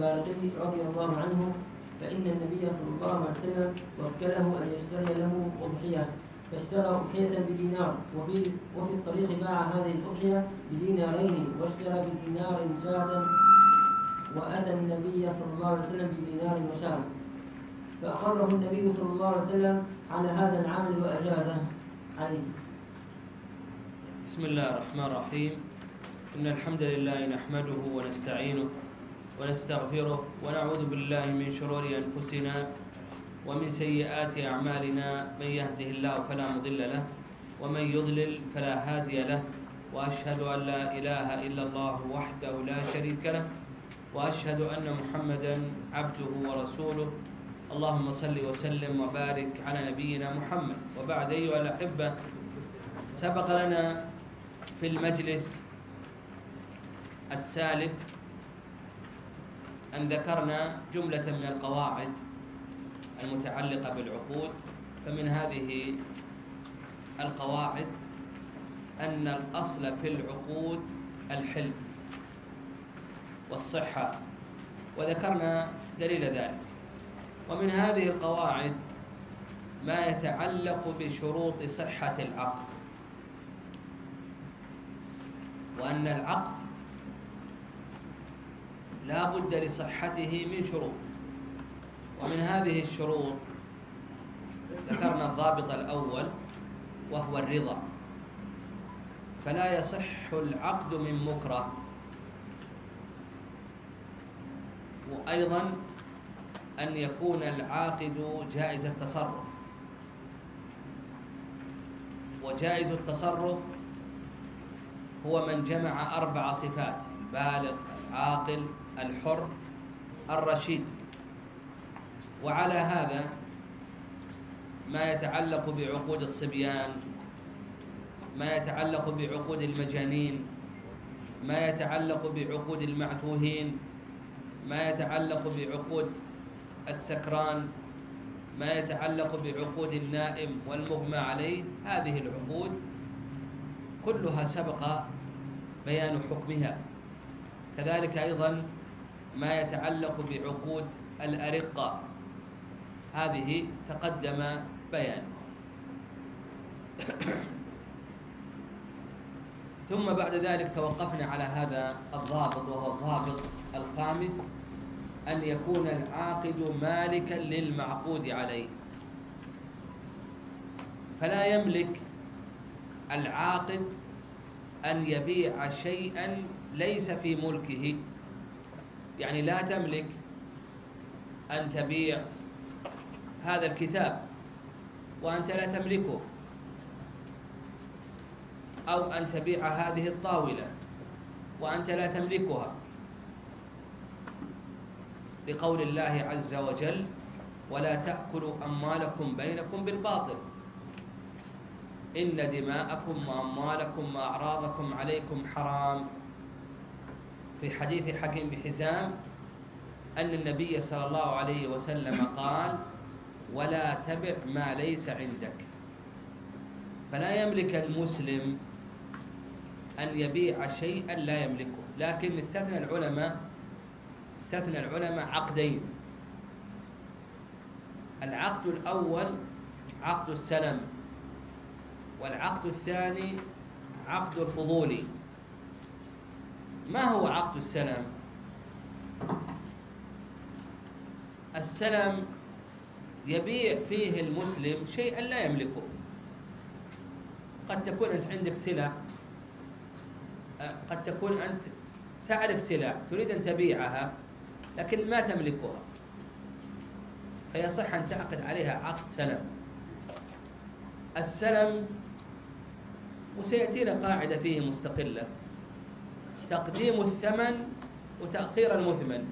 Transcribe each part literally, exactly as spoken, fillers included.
البارقي رضي الله عنه فإن النبي صلى الله عليه وسلم وكله أن يشتري له أضحية، فاشترى أضحية بدينار، وفي, وفي الطريق باع هذه الأضحية بدينارين، واشترى بدينار شاة، وأتى النبي صلى الله عليه وسلم بدينار وشاة، فأقره النبي صلى الله عليه وسلم على هذا العمل وأجازه عليه. بسم الله الرحمن الرحيم. إن الحمد لله نحمده ونستعينه ونستغفره ونعوذ بالله من شرور أنفسنا ومن سيئات أعمالنا، من يهده الله فلا مضل له ومن يضلل فلا هادي له، وأشهد أن لا إله إلا الله وحده لا شريك له، وأشهد أن محمدا عبده ورسوله. اللهم صل وسلم وبارك على نبينا محمد. وبعد أيها الأحبة، سبق لنا في المجلس السالف أن ذكرنا جملة من القواعد المتعلقة بالعقود. فمن هذه القواعد أن الأصل في العقود الحل والصحة، وذكرنا دليل ذلك. ومن هذه القواعد ما يتعلق بشروط صحة العقد، وأن العقد لا بد لصحته من شروط. ومن هذه الشروط ذكرنا الضابط الأول وهو الرضا، فلا يصح العقد من مكره. وأيضا أن يكون العاقد جائز التصرف، وجائز التصرف هو من جمع أربع صفات: البالغ، العاقل، الحر، الرشيد. وعلى هذا ما يتعلق بعقود الصبيان، ما يتعلق بعقود المجانين، ما يتعلق بعقود المعتوهين، ما يتعلق بعقود السكران، ما يتعلق بعقود النائم والمغمى عليه، هذه العقود كلها سبق بيان حكمها. كذلك أيضا ما يتعلق بعقود الأرقة، هذه تقدم بيان. ثم بعد ذلك توقفنا على هذا الضابط، وهو الضابط الخامس: أن يكون العاقد مالكا للمعقود عليه. فلا يملك العاقد أن يبيع شيئا ليس في ملكه. يعني لا تملك أن تبيع هذا الكتاب وأنت لا تملكه، أو أن تبيع هذه الطاولة وأنت لا تملكها، لقول الله عز وجل: ولا تأكلوا أموالكم بينكم بالباطل إن دماءكم وأموالكم وأعراضكم عليكم حرام. في حديث حكيم بن حزام أن النبي صلى الله عليه وسلم قال: ولا تبع ما ليس عندك. فلا يملك المسلم أن يبيع شيئا لا يملكه. لكن استثنى العلماء استثنى العلماء عقدين: العقد الأول عقد السلم، والعقد الثاني عقد الفضول. ما هو عقد السلم؟ السلم يبيع فيه المسلم شيئا لا يملكه. قد تكون أنت عندك سلع، قد تكون أنت تعرف سلع تريد أن تبيعها لكن ما تملكها، فيصح أن تعقد عليها عقد سلم. السلم، وسيأتينا قاعدة فيه مستقلة: تقديم الثمن وتأخير المثمن.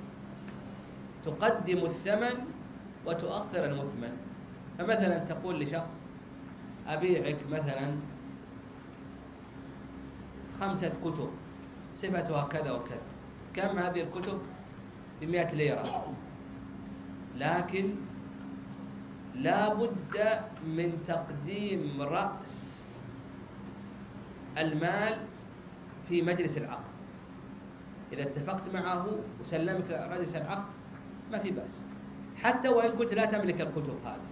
تقدم الثمن وتؤخر المثمن. فمثلا تقول لشخص: أبيعك مثلا خمسة كتب صفتها كذا وكذا. كم هذه الكتب؟ بمئة ليرة. لكن لا بد من تقديم رأس المال في مجلس العقد. إذا اتفقت معه وسلمك رئيس العقد ما في بأس، حتى وإن كنت لا تملك الكتب هذه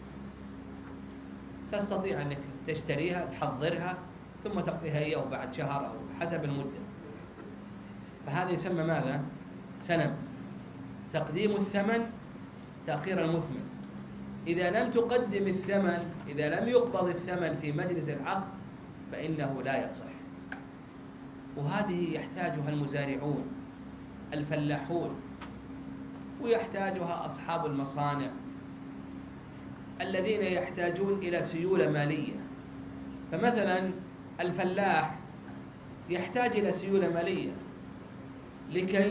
تستطيع أنك تشتريها تحضرها ثم تعطيها إياه بعد شهر أو حسب المدة. فهذا يسمى ماذا؟ سلم. تقديم الثمن تأخير المثمن. إذا لم تقدم الثمن، إذا لم يقبض الثمن في مجلس العقد فإنه لا يصح. وهذه يحتاجها المزارعون الفلاحون، ويحتاجها أصحاب المصانع الذين يحتاجون إلى سيولة مالية. فمثلا الفلاح يحتاج إلى سيولة مالية لكي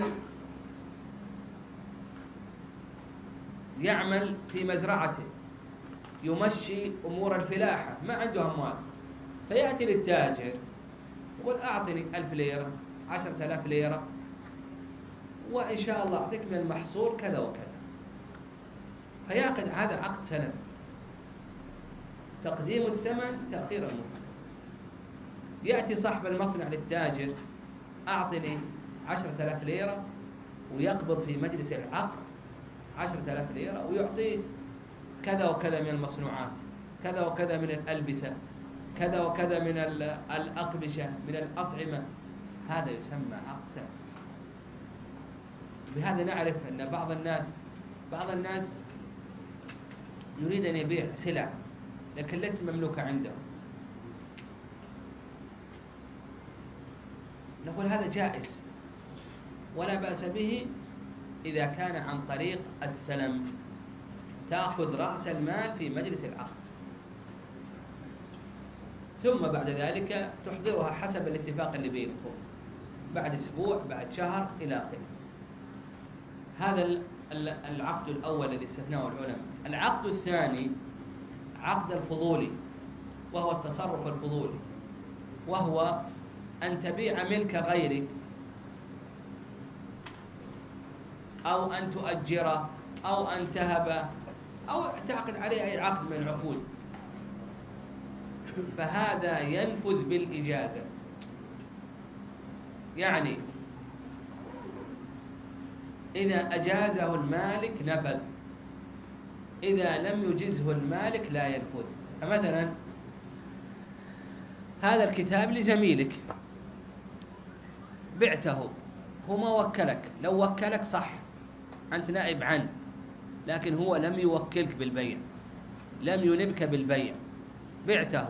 يعمل في مزرعته، يمشي أمور الفلاحة، ما عنده أموال، فيأتي للتاجر يقول أعطني ألف ليرة، عشرة آلاف ليرة، وإن شاء الله أعطيك من المحصول كذا وكذا. فيعقد هذا عقد سلم، تقديم الثمن تأخير المثمن. يأتي صاحب المصنع للتاجر أعطني عشرة آلاف ليرة، ويقبض في مجلس العقد عشرة آلاف ليرة، ويعطيه كذا وكذا من المصنوعات، كذا وكذا من الألبسة، كذا وكذا من الأقمشة، من الأطعمة. هذا يسمى عقد سلم. بهذا نعرف أن بعض الناس بعض الناس يريد أن يبيع سلع لكن ليست مملوكة عنده، نقول هذا جائز ولا بأس به إذا كان عن طريق السلم، تأخذ رأس المال في مجلس العقد ثم بعد ذلك تحضرها حسب الاتفاق اللي بينكم، بعد أسبوع، بعد شهر، إلى آخره. هذا العقد الأول الذي استثناه العلماء. العقد الثاني عقد الفضولي، وهو التصرف الفضولي، وهو أن تبيع ملك غيرك أو أن تؤجره أو أن تهبه أو تعقد عليه أي عقد من العقود. فهذا ينفذ بالإجازة، يعني إذا أجازه المالك نفذ، إذا لم يجزه المالك لا ينفذ. فمثلا هذا الكتاب لزميلك بعته، هو ما وكلك، لو وكلك صح أنت نائب عنه، لكن هو لم يوكلك بالبيع، لم ينبك بالبيع، بعته.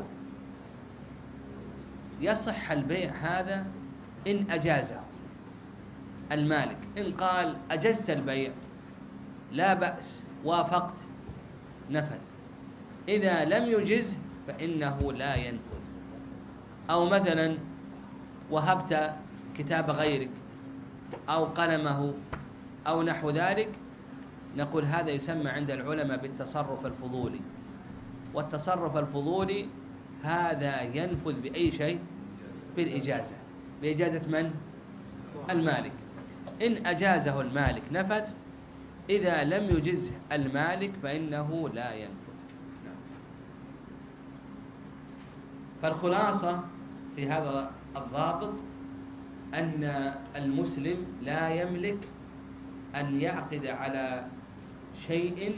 يصح البيع هذا إن أجازه المالك، إن قال أجزت البيع لا بأس، وافقت، نفذ. إذا لم يجز فإنه لا ينفذ. أو مثلا وهبت كتاب غيرك أو قلمه أو نحو ذلك، نقول هذا يسمى عند العلماء بالتصرف الفضولي. والتصرف الفضولي هذا ينفذ بأي شيء؟ بالإجازة. بإجازة من؟ المالك. إن أجازه المالك نفذ، إذا لم يجزه المالك فإنه لا ينفذ. فالخلاصة في هذا الضابط أن المسلم لا يملك أن يعقد على شيء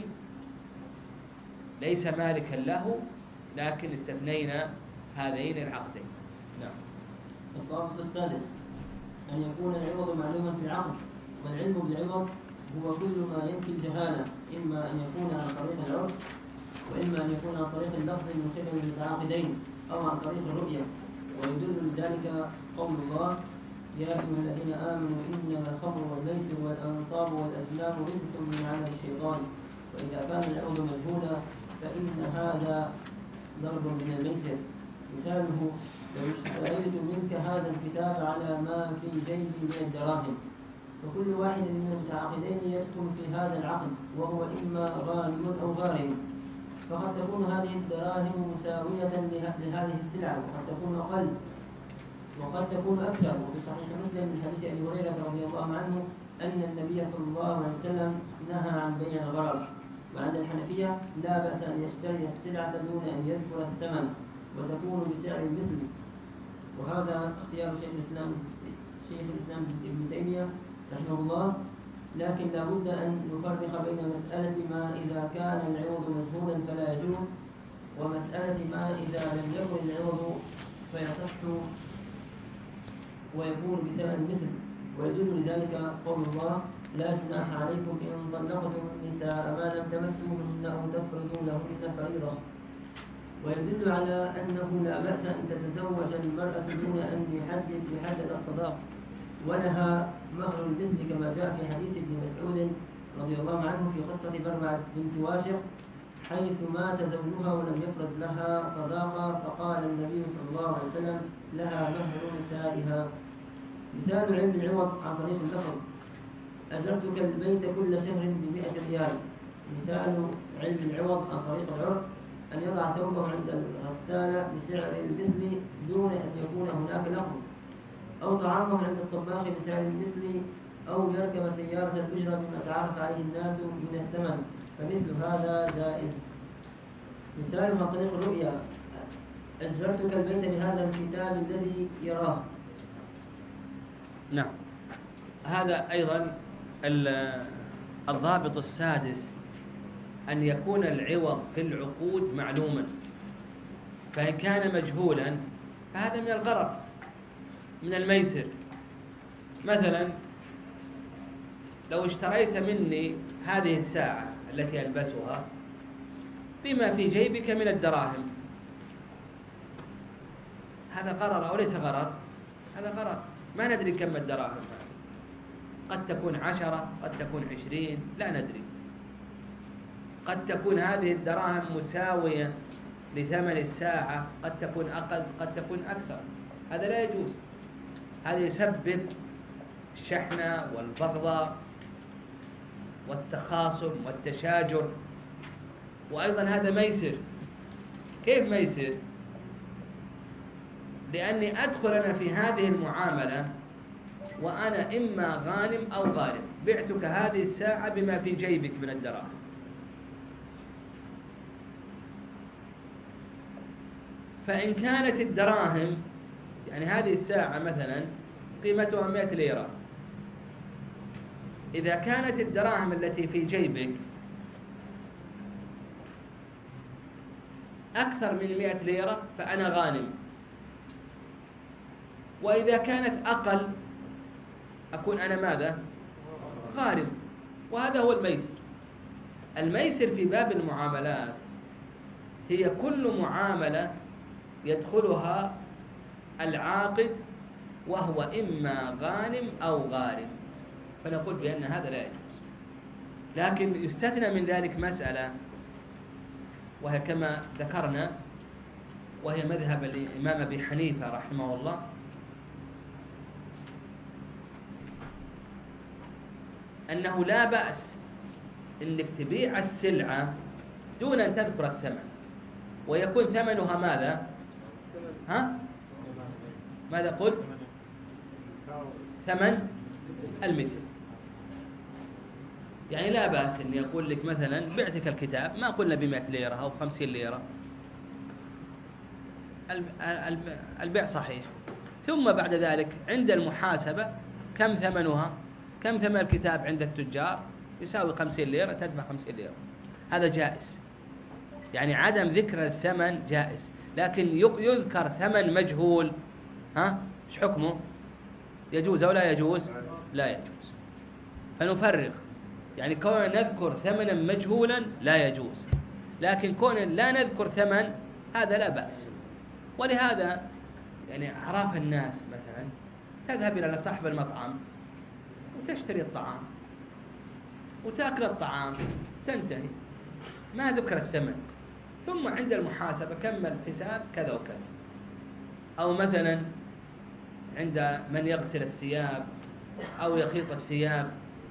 ليس مالكا له، لكن استثنينا هذين العقدين. نعم. الضابط السادس أن يكون العوض معلوما في العقد، والعلم بالعوض هو كل ما ينفي الجهالة، إما أن يكون عن طريق العرف، وإما أن يكون عن طريق اللفظ المشبه للمتعاقدين، أو عن طريق الرؤية. ويدل لذلك قول الله: يا أيها الذين آمنوا إنما الخمر والميسر والأنصاب والأزلام رجس من عمل الشيطان، وإذا كان العوض مجهولا فإن هذا ضرب من الميسر. مثاله: لو اشتريت منك هذا الكتاب على ما في جيبي من الدراهم. فكل واحد من المتعاقدين يدخل في هذا العقد، وهو إما غانم أو غارم. فقد تكون هذه الدراهم مساوية لهذه السلعة، وقد تكون أقل وقد تكون أكثر. وفي صحيح مسلم من حديث أبي هريرة رضي الله عنه أن النبي صلى الله عليه وسلم نهى عن بيع الغرر. وعند الحنفية لا بأس أن يشتري السلعة دون أن يذكر الثمن، وتكون بسعر المثل. وهذا اختيار شيخ الإسلام شيخ الإسلام ابن تيمية رحمه الله، لكن لا بد أن نفرق بين مسألة ما إذا كان العوض مجهولا فلا يجوز، ومسألة ما إذا لم يكن العوض فيصح ويكون بثمن مثل. ويدل لذلك قول الله: لا جناح عليكم إن طلقتم النساء ما لم تمسوهن أو تفرضوا لهن فريضة. ويدل على أنه لا بأس أن تتزوج المرأة دون أن يحدد يحدد الصداق، ونهى مهر المثل كما جاء في حديث ابن مسعود رضي الله عنه في قصة برمعة بنت واشق حيث مات زوجها ولم يفرض لها صداقة، فقال النبي صلى الله عليه وسلم: لها مهر نسائها. مثال علم العوض عن طريق اللفظ: أجرتك البيت كل شهر بمئة ريال. مثال علم العوض عن طريق العرف: أن يضع ثوبه عند الغسالة بسعر المثل دون أن يكون هناك لفظ، أو طعامه عند الطباخ بسعر المثل، أو يركب سيارة الأجرة بما تعرف عليه الناس من الثمن، فمثل هذا جائز. مثال عن طريق الرؤيا: أجرتك البيت بهذا الكتاب الذي يراه. نعم. هذا أيضا الضابط السادس: أن يكون العوض في العقود معلوما، فإن كان مجهولا فهذا من الغرر، من الميسر. مثلا لو اشتريت مني هذه الساعة التي ألبسها بما في جيبك من الدراهم، هذا غرر أو ليس غرر؟ هذا غرر، ما ندري كم الدراهم، قد تكون عشرة، قد تكون عشرين، لا ندري. قد تكون هذه الدراهم مساوية لثمن الساعة، قد تكون أقل، قد تكون أكثر. هذا لا يجوز، هذا يسبب الشحنة والبغضة والتخاصم والتشاجر، وأيضا هذا ميسر. كيف ميسر؟ لأني أدخل أنا في هذه المعاملة وأنا إما غانم أو غارم، بعتك هذه الساعة بما في جيبك من الدراهم، فإن كانت الدراهم، يعني هذه الساعة مثلا قيمتها مئة ليرة، إذا كانت الدراهم التي في جيبك أكثر من مئة ليرة فأنا غانم، وإذا كانت أقل أكون أنا ماذا؟ غارم. وهذا هو الميسر. الميسر في باب المعاملات هي كل معاملة يدخلها العاقد وهو إما غانم أو غارم، فنقول بأن هذا لا يجوز. لكن يستثنى من ذلك مسألة، وهي كما ذكرنا، وهي مذهب الإمام أبي حنيفة رحمه الله، أنه لا بأس أنك تبيع السلعة دون أن تذكر الثمن، ويكون ثمنها ماذا؟ ها؟ ماذا قلت؟ ثمن المثل. يعني لا بأس أن يقول لك مثلا بعتك الكتاب، ما قلنا بمئة ليرة أو خمسين ليرة، البيع صحيح، ثم بعد ذلك عند المحاسبة كم ثمنها؟ كم ثمن الكتاب عند التجار؟ يساوي خمسين ليرة، تدفع خمسين ليرة. هذا جائز، يعني عدم ذكر الثمن جائز. لكن يذكر ثمن مجهول، ها ايش حكمه؟ يجوز أو لا يجوز؟ لا يجوز. فنفرق، يعني كون نذكر ثمنا مجهولا لا يجوز، لكن كون لا نذكر ثمن هذا لا بأس. ولهذا يعني أعراف الناس مثلا تذهب إلى صاحب المطعم وتشتري الطعام وتأكل الطعام، تنتهي، ما ذكر الثمن، ثم عند المحاسبة كمل الحساب كذا وكذا. أو مثلا عند من يغسل الثياب أو يخيط الثياب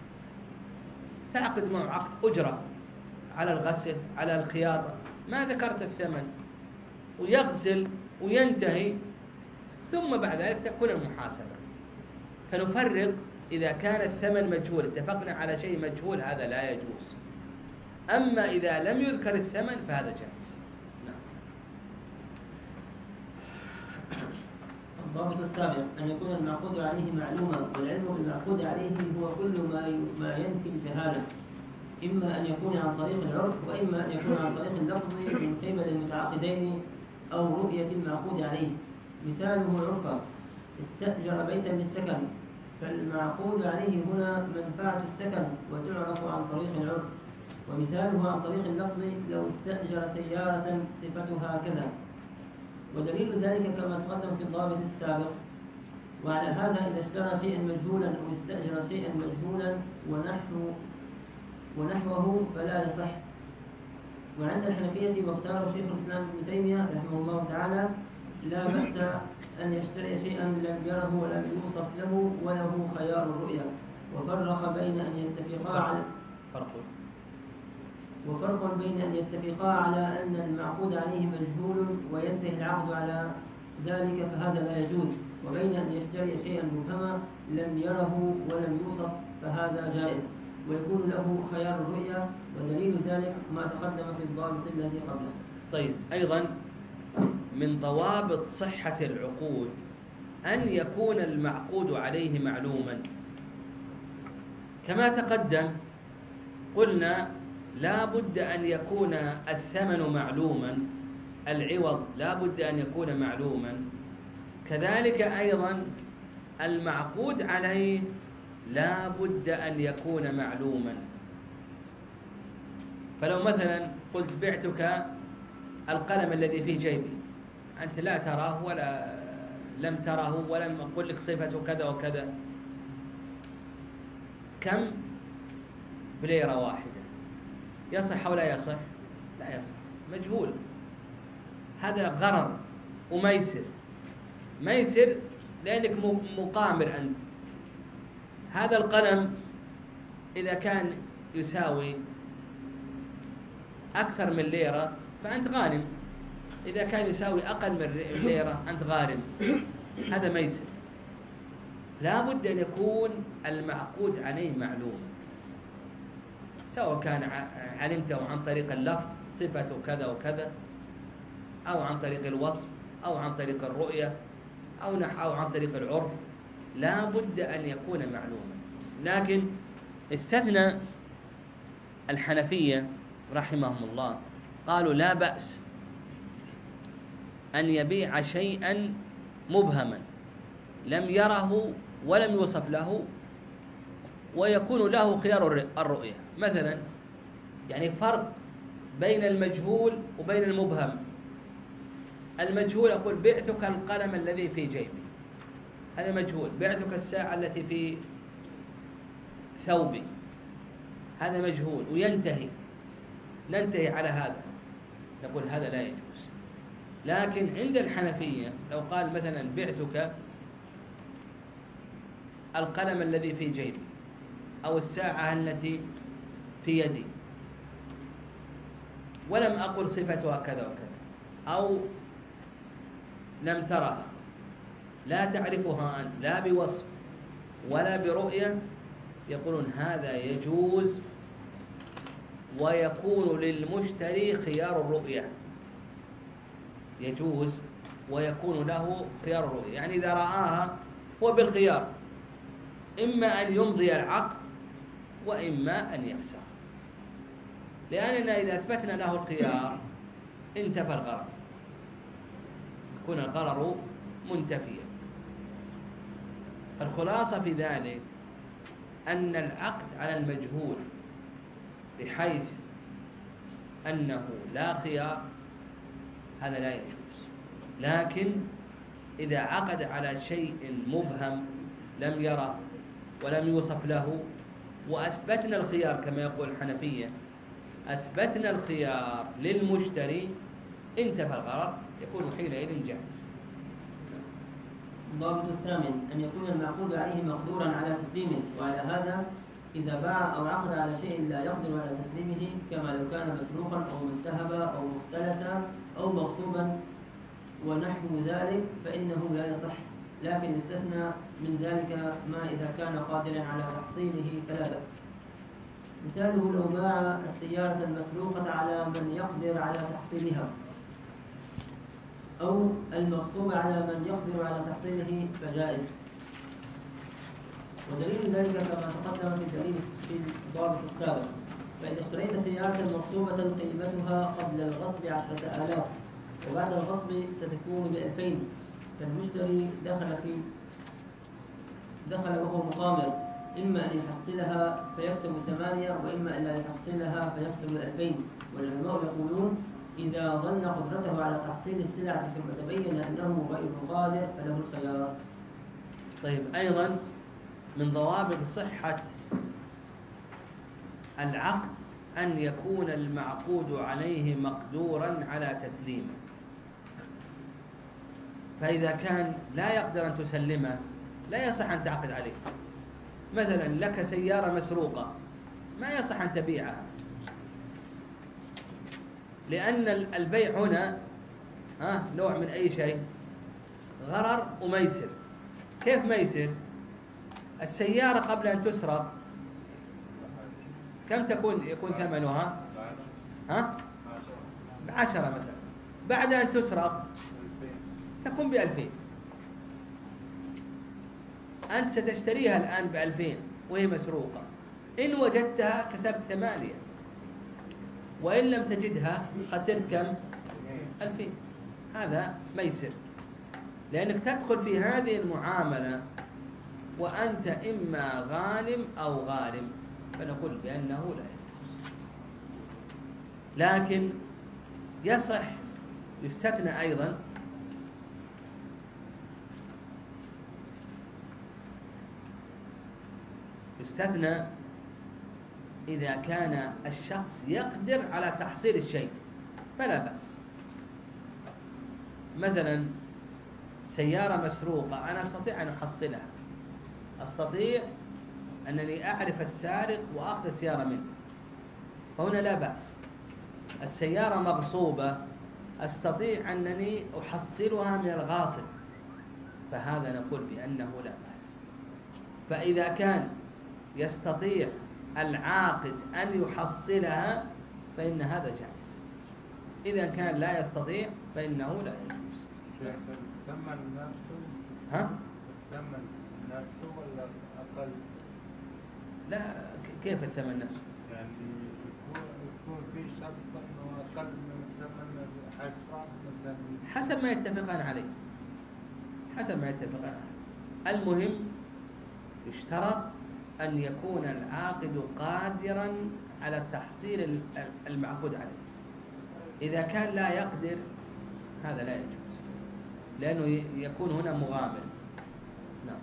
تعقد معه عقد أجرة على الغسل على الخياطة، ما ذكرت الثمن، ويغسل وينتهي، ثم بعد ذلك تكون المحاسبة. فنفرق، إذا كان الثمن مجهول، اتفقنا على شيء مجهول، هذا لا يجوز. أما إذا لم يذكر الثمن فهذا جائز. نعم. الضابط السابع أن يكون المعقود عليه معلوما، والعلم بالمعقود عليه هو كل ما ما ينفي الجهالة، إما أن يكون عن طريق العرف وإما أن يكون عن طريق اللفظ من قبل المتعاقدين أو رؤية المعقود عليه. مثاله عرفا استأجر بيتا للسكن، فالمعقود عليه هنا منفعة السكن وتعرف عن طريق العرف. ومثاله عن طريق اللفظ لو استأجر سيارة صفتها كذا، ودليل ذلك كما تقدم في الضابط السابق. وعلى هذا إذا اشترى شيئا مجهولا أو استأجر شيئا مجهولا ونحو ونحوه فلا يصح. وعند الحنفية واختاره شيخ الإسلام ابن تيمية رحمه الله تعالى لا بأس أن يشتري شيئا لم يره ولم يوصف له وله خيار الرؤيا، وفرق بين أن يتفقا على فرق وفرق بين أن يتفقا على أن المعقود عليه مجهول وينتهي العقد على ذلك فهذا لا يجوز، وبين أن يشتري شيئا مبهما لم يره ولم يوصف فهذا جائز ويكون له خيار الرؤيا، ودليل ذلك ما تقدم في الضابط الذي قبله. طيب، أيضا من ضوابط صحة العقود أن يكون المعقود عليه معلوما. كما تقدم قلنا لا بد أن يكون الثمن معلوما، العوض لا بد أن يكون معلوما، كذلك أيضا المعقود عليه لا بد أن يكون معلوما. فلو مثلا قلت بعتك القلم الذي في جيبي، أنت لا تراه ولا لم تره ولم أقول لك صفته كذا وكذا، كم؟ بليرة واحدة، يصح أو لا يصح؟ لا يصح، مجهول. هذا غرر وميسر، ميسر لأنك مقامر أنت. هذا القلم إذا كان يساوي أكثر من ليرة فأنت غانم، إذا كان يساوي أقل من ليرة أنت غارم. هذا ميسر. لا بد أن يكون المعقود عليه معلوم، سواء كان علمته عن طريق اللفظ صفته كذا وكذا، أو عن طريق الوصف، أو عن طريق الرؤية، أو نحو أو عن طريق العرف، لا بد أن يكون معلوما. لكن استثنى الحنفية رحمهم الله، قالوا لا بأس أن يبيع شيئا مبهما لم يره ولم يوصف له ويكون له خيار الرؤية. مثلا يعني فرق بين المجهول وبين المبهم. المجهول أقول بعتك القلم الذي في جيبي، هذا مجهول. بعتك الساعة التي في ثوبي، هذا مجهول وينتهي، ننتهي على هذا، نقول هذا لا يجوز. لكن عند الحنفية لو قال مثلا بعتك القلم الذي في جيبي أو الساعة التي في يدي ولم أقل صفتها كذا وكذا، أو لم ترها، لا تعرفها أنت لا بوصف ولا برؤية، يقولون هذا يجوز ويكون للمشتري خيار الرؤية، يجوز ويكون له خيار الرؤية. يعني إذا رآها هو بالخيار، إما أن يمضي العقد وإما أن يفسخ، لأننا إذا أثبتنا له الخيار انتفى الغرر، يكون الغرر منتفيا. الخلاصة في ذلك أن العقد على المجهول بحيث أنه لا خيار هذا لا يجوز. لكن إذا عقد على شيء مبهم لم يرى ولم يوصف له وأثبتنا الخيار كما يقول الحنفية، أثبتنا الخيار للمشتري انتفى الغرر، يكون حينئذ جائز. الضابط الثامن أن يكون المعقود عليه مقدورا على تسليمه، وعلى هذا إذا باع أو عقد على شيء لا يقدر على تسليمه كما لو كان مسروقا أو منتهبا أو مختلسا أو مغصوبا ونحو ذلك فإنه لا يصح، لكن استثنى من ذلك ما إذا كان قادرا على تحصيله فلا بأس. مثاله لو باع السيارة المسروقة على من يقدر على تحصيلها، أو المغصوب على من يقدر على تحصيله فجائز. ودليل ذلك كما تقدم في الدليل في الضابط السابق. فإذا اشتريت سيارة مغصوبة قيمتها قبل الغصب عشرة آلاف وبعد الغصب ستكون بألفين، فالمشتري دخل في دخل وهو مقامر، إما أن يحصلها فيكسب ثمانية وإما أن لا يحصلها فيكسب الألفين. والعلماء يقولون إذا ظن قدرته على تحصيل السلعة ثم تبين أنه غير قادر فله الخيار. طيب، أيضا من ضوابط صحة العقد أن يكون المعقود عليه مقدورا على تسليمه. فإذا كان لا يقدر أن تسلمه لا يصح أن تعقد عليه. مثلا لك سيارة مسروقة، ما يصح أن تبيعها، لأن البيع هنا ها نوع من أي شيء، غرر وميسر. كيف ميسر؟ السيارة قبل أن تسرق كم تكون يكون ثمنها؟ ها؟ بعشرة مثلا. بعد أن تسرق تكون بألفين. أنت ستشتريها الآن بألفين وهي مسروقة، إن وجدتها كسبت ثمانية، وإن لم تجدها خسرت كم؟ ألفين. هذا ميسر، لأنك تدخل في هذه المعاملة وأنت إما غانم أو غارم، فنقول بأنه لا يجوز. لكن يصح يستثنى أيضا يستثنى إذا كان الشخص يقدر على تحصيل الشيء فلا بأس. مثلا سيارة مسروقة أنا أستطيع أن أحصلها، أستطيع أنني أعرف السارق وأخذ السيارة منه، فهنا لا بأس. السيارة مغصوبة أستطيع أنني أحصلها من الغاصب، فهذا نقول بأنه لا بأس. فإذا كان يستطيع العاقد أن يحصلها فإن هذا جائز. إذا كان لا يستطيع فإنه لا يجوز. الثمن نفسه؟ ها؟ الثمن نفسه ولا أقل؟ لا، كيف الثمن نفسه؟ يعني يكون في شرط أنه أقل من الثمن الحصة مثلا. حسب ما يتفقان عليه، حسب ما يتفقان عليه. المهم يشترط أن يكون العاقد قادرا على تحصيل المعقود عليه. إذا كان لا يقدر هذا لا يجوز، لأنه يكون هنا مغامر. نعم.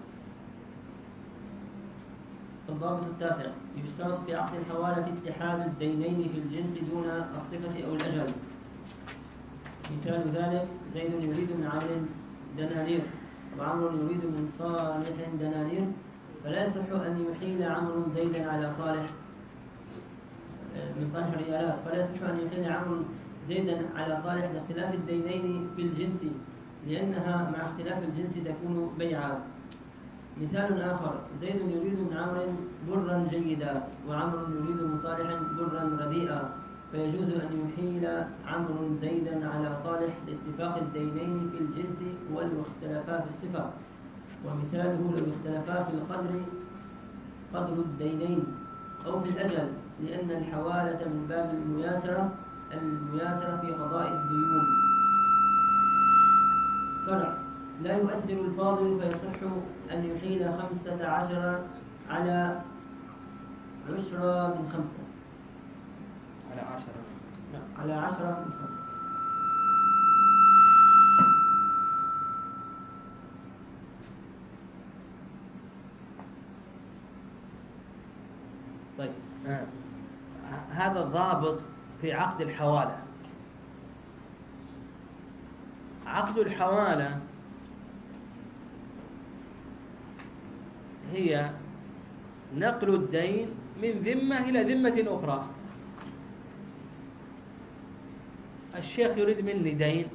الضابط التاسع: يشترط في عقد الحوالة اتحاد الدينين في الجنس دون الصفة أو الأجل. مثال ذلك: زيد يريد من عمرو دنانير وعمرو يريد من صالح دنانير، فلا يصح أن يحيل عمرو زيدا على صالح من صالح ريالات، فلا يصح أن يحيل عمرو زيدا على صالح لاختلاف الدينين في الجنس، لأنها مع اختلاف الجنس تكون بيعا. مثال آخر: زيد يريد من عمرو برا جيدا وعمرو يريد من صالح برا رديئا، فيجوز أن يحيل عمرو زيدا على صالح لاتفاق الدينين في الجنس ولو اختلفا في الصفة. ومثاله لو اختلفا في القدر قدر الدينين أو في الأجل، لأن الحوالة من باب المياسرة المياسرة في قضاء الديون. فرع: لا يؤثر الفاضل فيصح أن يحيل خمسة عشر على عشرة من خمسة على عشرة نعم. على عشرة من خمسة. طيب، آه. هذا الضابط في عقد الحوالة. عقد الحوالة هي نقل الدين من ذمة إلى ذمة أخرى. الشيخ يريد مني دين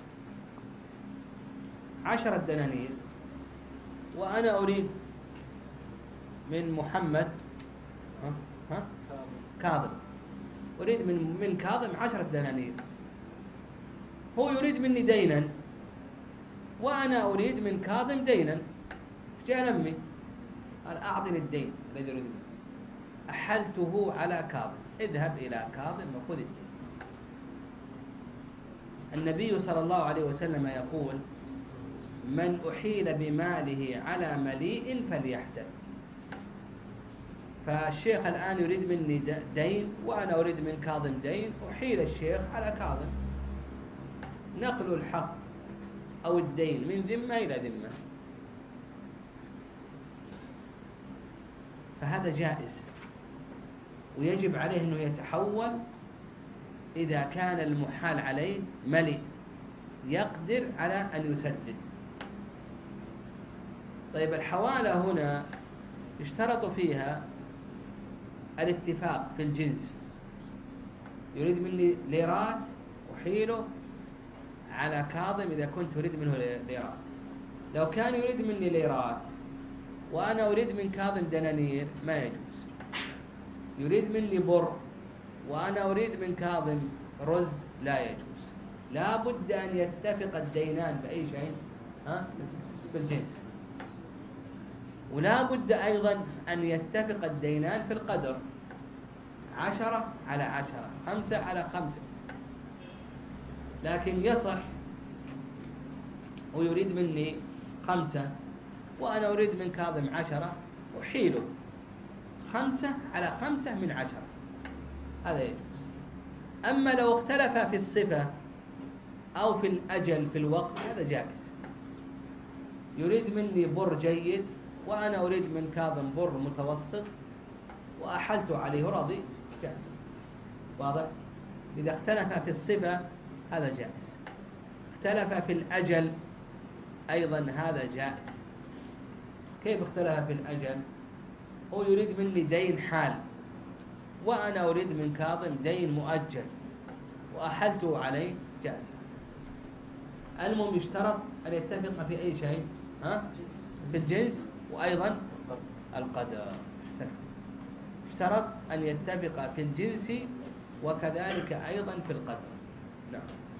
عشرة دنانير، وأنا أريد من محمد ها ها كاظم، أريد من من كاظم عشرة دنانير. هو يريد مني دينا وأنا أريد من كاظم دينا، جاء أمي قال أعطني الدين الذي أريد منه، أحلته على كاظم، اذهب إلى كاظم وخذ الدين. النبي صلى الله عليه وسلم يقول: من أحيل بماله على مليء فليحتل. فالشيخ الآن يريد مني دين وأنا أريد من كاظم دين، أحيل الشيخ على كاظم، نقل الحق أو الدين من ذمة إلى ذمة، فهذا جائز، ويجب عليه أنه يتحول إذا كان المحال عليه ملئ يقدر على أن يسدد. طيب الحوالة هنا يشترط فيها الاتفاق في الجنس، يريد مني ليرات أحيله على كاظم إذا كنت أريد منه ليرات. لو كان يريد مني ليرات وأنا أريد من كاظم دنانير ما يجوز. يريد مني بر وأنا أريد من كاظم رز لا يجوز. لا بد أن يتفق الدينان بأي شيء، ها؟ بالجنس. ولا بد أيضا أن يتفق الدينان في القدر، عشرة على عشرة، خمسة على خمسة. لكن يصح ويريد مني خمسة وأنا أريد من كاظم عشرة، أحيله خمسة على خمسة من عشرة، هذا يجوز. أما لو اختلف في الصفة أو في الأجل في الوقت هذا جائز. يريد مني بر جيد وأنا أريد من كاظم بر متوسط وأحلت عليه راضي، جائز. واضح؟ إذا اختلف في الصفة هذا جائز. اختلف في الأجل أيضا هذا جائز. كيف اختلف في الأجل؟ هو يريد مني دين حال وأنا أريد من كاظم دين مؤجل وأحلته عليه، جائز. المهم يشترط أن يتفق في أي شيء، ها؟ في الجنس وأيضا القدر. أحسن. اشترط أن يتفق في الجنس وكذلك أيضا في القدر. نعم.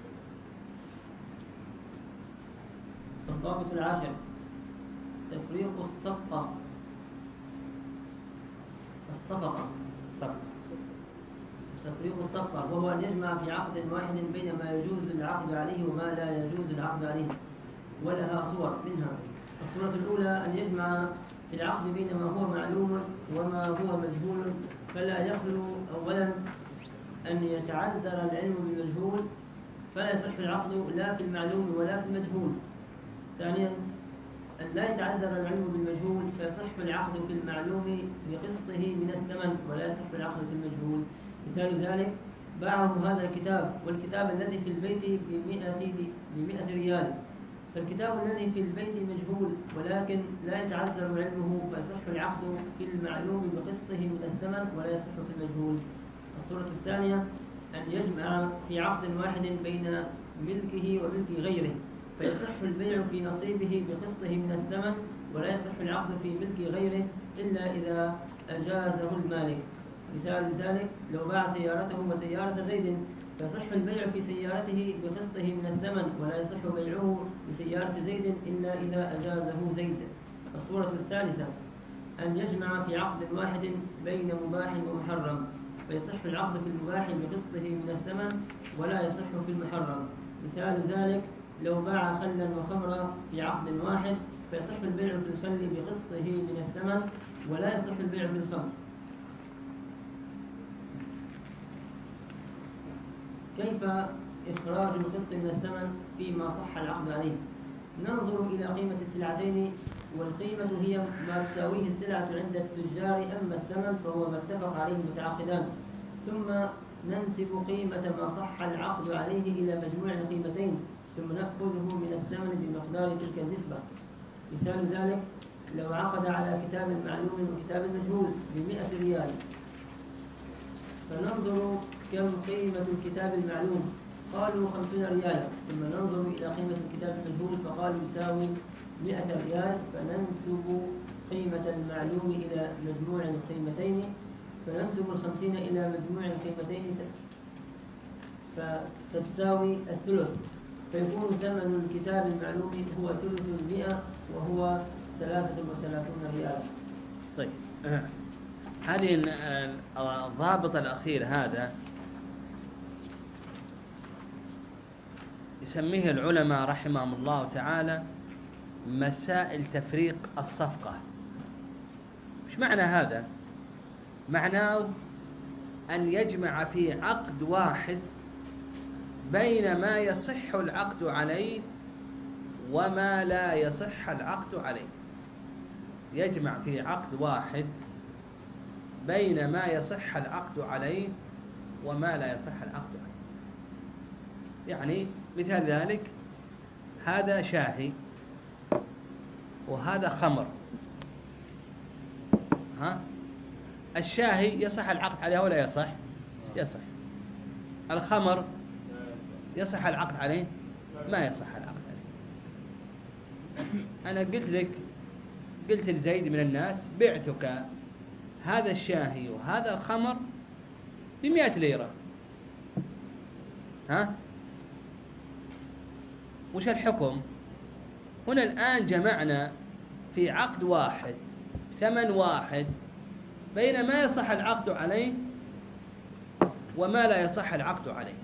الضابط العاشر: تفريق الصفقة الصفقة الصفقة تفريق الصفقة وهو أن يجمع في عقد واحد بين ما يجوز العقد عليه وما لا يجوز العقد عليه، ولها صور. منها: الصورة الأولى أن يجمع في العقد بين ما هو معلوم وما هو مجهول، فلا يخلو أولا أن يتعذر العلم بالمجهول فلا يصح العقد لا في المعلوم ولا في المجهول. ثانيا أن لا يتعذر العلم بالمجهول فيصح العقد في المعلوم بقسطه من الثمن ولا يصح العقد في المجهول. مثال ذلك: باعه هذا الكتاب والكتاب الذي في البيت بمئة بمئة ريال، فالكتاب الذي في البيت مجهول ولكن لا يتعذر علمه فيصح العقد في المعلوم بقسطه من الثمن ولا يصح في المجهول. الصورة الثانية أن يجمع في عقد واحد بين ملكه وملك غيره، فيصح البيع في نصيبه بقسطه من الثمن ولا يصح العقد في ملك غيره إلا إذا أجازه المالك. مثال ذلك: لو باع سيارته وسيارة زيد فيصح البيع في سيارته بقسطه من الثمن ولا يصح بيعه بسيارة زيد إلا إذا أجازه زيد. الصورة الثالثة أن يجمع في عقد واحد بين مباح ومحرم، فيصح العقد في المباح بقسطه من الثمن ولا يصح في المحرم. مثال ذلك: لو باع خلا وخمرا في عقد واحد فيصح البيع في الخل بقسطه من الثمن ولا يصح البيع في الخمر. كيف إخراج القسط من الثمن فيما صح العقد عليه؟ ننظر إلى قيمة السلعتين، والقيمة هي ما تساويه السلعة عند التجار، أما الثمن فهو ما اتفق عليه المتعاقدان. ثم ننسب قيمة ما صح العقد عليه إلى مجموع القيمتين، ثم نأخذه من الثمن بمقدار تلك النسبة. مثال ذلك: لو عقد على كتاب معلوم وكتاب مجهول بمئة ريال، فننظر كم قيمة الكتاب المعلوم، قالوا خمسين ريالا، ثم ننظر إلى قيمة الكتاب المجهول فقالوا يساوي مئة ريال، فننسب قيمة المعلوم إلى مجموع القيمتين، فننسب الخمسين إلى مجموع القيمتين فتساوي الثلث، فيكون ثمن الكتاب المعلوم هو ثلث المئة وهو ثلاثة وثلاثون ريالا. طيب هذه الضابط الأخير هذا يسميه العلماء رحمهم الله تعالى مسائل تفريق الصفقة. مش معنى هذا؟ معناه أن يجمع في عقد واحد بين ما يصح العقد عليه وما لا يصح العقد عليه. يجمع في عقد واحد بين ما يصح العقد عليه وما لا يصح العقد عليه. يعني مثال ذلك هذا شاهي وهذا خمر. ها؟ الشاهي يصح العقد عليه ولا يصح؟ يصح. الخمر يصح العقد عليه؟ ما يصح العقد عليه. أنا قلت لك، قلت لزيد من الناس بعتك هذا الشاهي وهذا الخمر بمئة ليرة. ها؟ وش الحكم؟ هنا الآن جمعنا في عقد واحد ثمن واحد بين ما يصح العقد عليه وما لا يصح العقد عليه.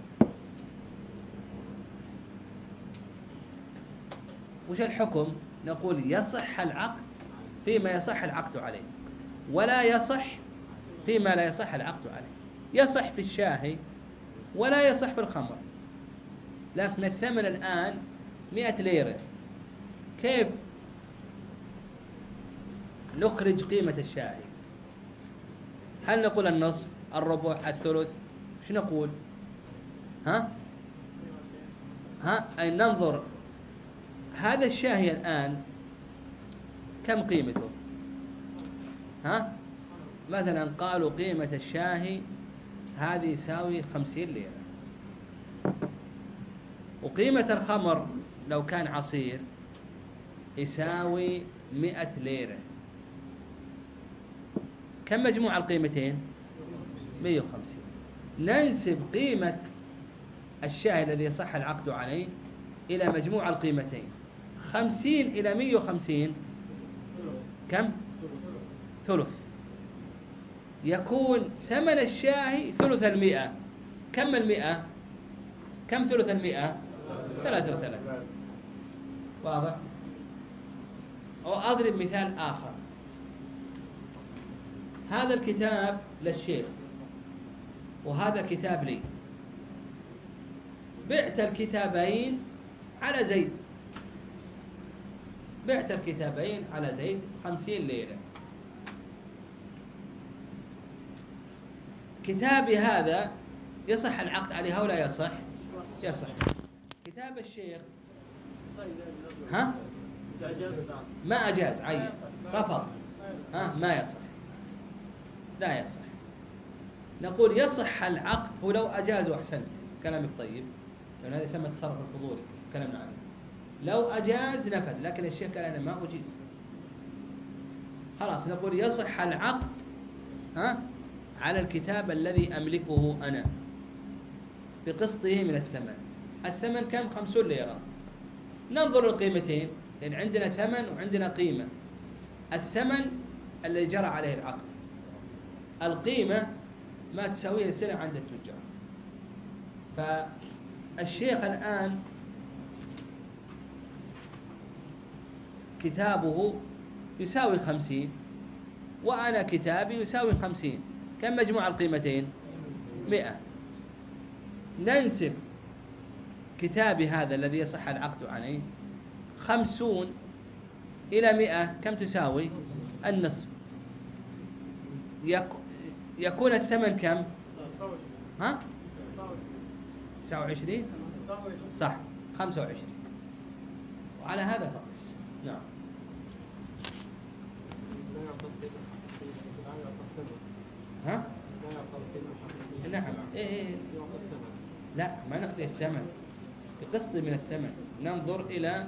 وش الحكم؟ نقول يصح العقد فيما يصح العقد عليه ولا يصح فيما لا يصح العقد عليه. يصح في الشاهي ولا يصح في الخمر، لكن الثمن الآن مئة ليرة. كيف نخرج قيمة الشاهي؟ هل نقول النصف، الربع، الثلث؟ شو نقول؟ ها؟ ها؟ أي ننظر هذا الشاهي الآن كم قيمته؟ ها؟ مثلا قالوا قيمة الشاهي هذه يساوي خمسين ليرة، وقيمة الخمر لو كان عصير يساوي مئة ليرة. كم مجموع القيمتين؟ مئة وخمسين. ننسب قيمة الشاهي الذي يصح العقد عليه إلى مجموع القيمتين. خمسين إلى مئة وخمسين كم؟ ثلث. يكون ثمن الشاهي ثلث المئة. كم المئة؟ كم ثلث المئة؟ ثلاثة وثلاثين. واضح؟ أو أضرب مثال آخر. هذا الكتاب للشيخ وهذا كتاب لي. بعت الكتابين على زيد. بعت الكتابين على زيد خمسين ليرة. كتابي هذا يصح العقد عليها ولا يصح؟ يصح. كتاب الشيخ ها؟ ما أجاز، عين، رفض، ها؟ ما يصح، لا يصح. نقول يصح العقد ولو أجاز. وأحسنت، كلامك طيب، لأن هذا يسمى التصرف الفضولي كلامنا عنه. لو أجاز نفذ، لكن الشيخ قال أنا ما أجيز. خلاص نقول يصح العقد ها على الكتاب الذي أملكه أنا بقسطه من الثمن. الثمن كم؟ خمسون ليرة. ننظر القيمتين، لأن عندنا ثمن وعندنا قيمة. الثمن الذي جرى عليه العقد، القيمة ما تساويه السلع عند التجار. فالشيخ الآن كتابه يساوي خمسين وأنا كتابي يساوي خمسين. كم مجموع القيمتين؟ مئة. ننسب كتابي هذا الذي يصح العقد عليه خمسون إلى مئة. كم تساوي؟ النصف. يكون الثمن كم؟ ها؟ تسعة وعشرين؟ صح، خمسة وعشرين. وعلى هذا فقس. نعم. ها؟ نعم. إيه إيه. لا، ما نقضي الثمن، بقسط من الثمن. ننظر إلى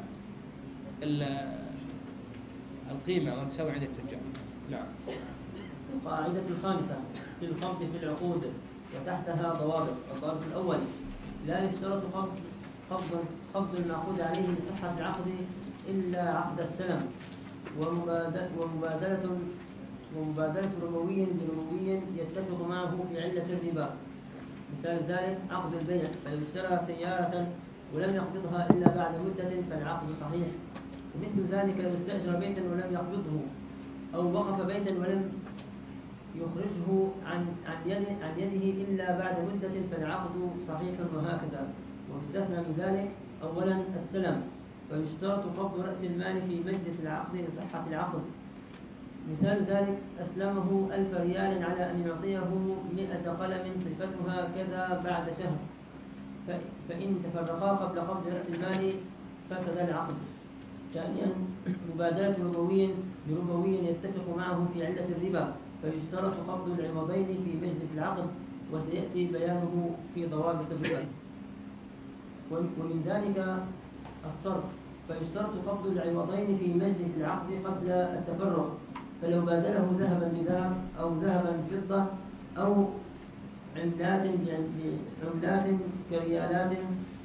القيمة وتساوي عند التجار. نعم. القاعدة الخامسة في القبض في العقود وتحتها ضوابط. الضابط الأول: لا يشترط خفض خفض المعقود عليه لصحة العقد إلا عقد السلم، ومبادلة ومبادلة ومبادلة ربوي بربوي يتفق معه في علة الربا. مثال ذلك عقد البيع، فيشترى سيارة ولم يقبضها إلا بعد مدة فالعقد صحيح. ومثل ذلك لو استأجر بيتا ولم يقبضه، أو وقف بيتا ولم يخرجه عن عن يده, عن يده إلا بعد مدة فالعقد صحيح، وهكذا. ويستثنى من ذلك أولا السلم، فيشترط قبض رأس المال في مجلس العقد لصحة العقد. مثال ذلك أسلمه ألف ريال على أن يعطيه مئة قلم صفتها كذا بعد شهر، فإن تفرقا قبل قبض رأس المال فسد العقد. ثانيا مبادلة ربوي بربوي يتفق معه في علة الربا، فيشترط قبض العوضين في مجلس العقد، وسيأتي بيانه في ضوابط الربا. ومن ذلك الصرف، فيشترط قبض العوضين في مجلس العقد قبل التفرق، فلو بادله ذهبا بذهب أو ذهبا بفضة أو عملات بعملات كريالات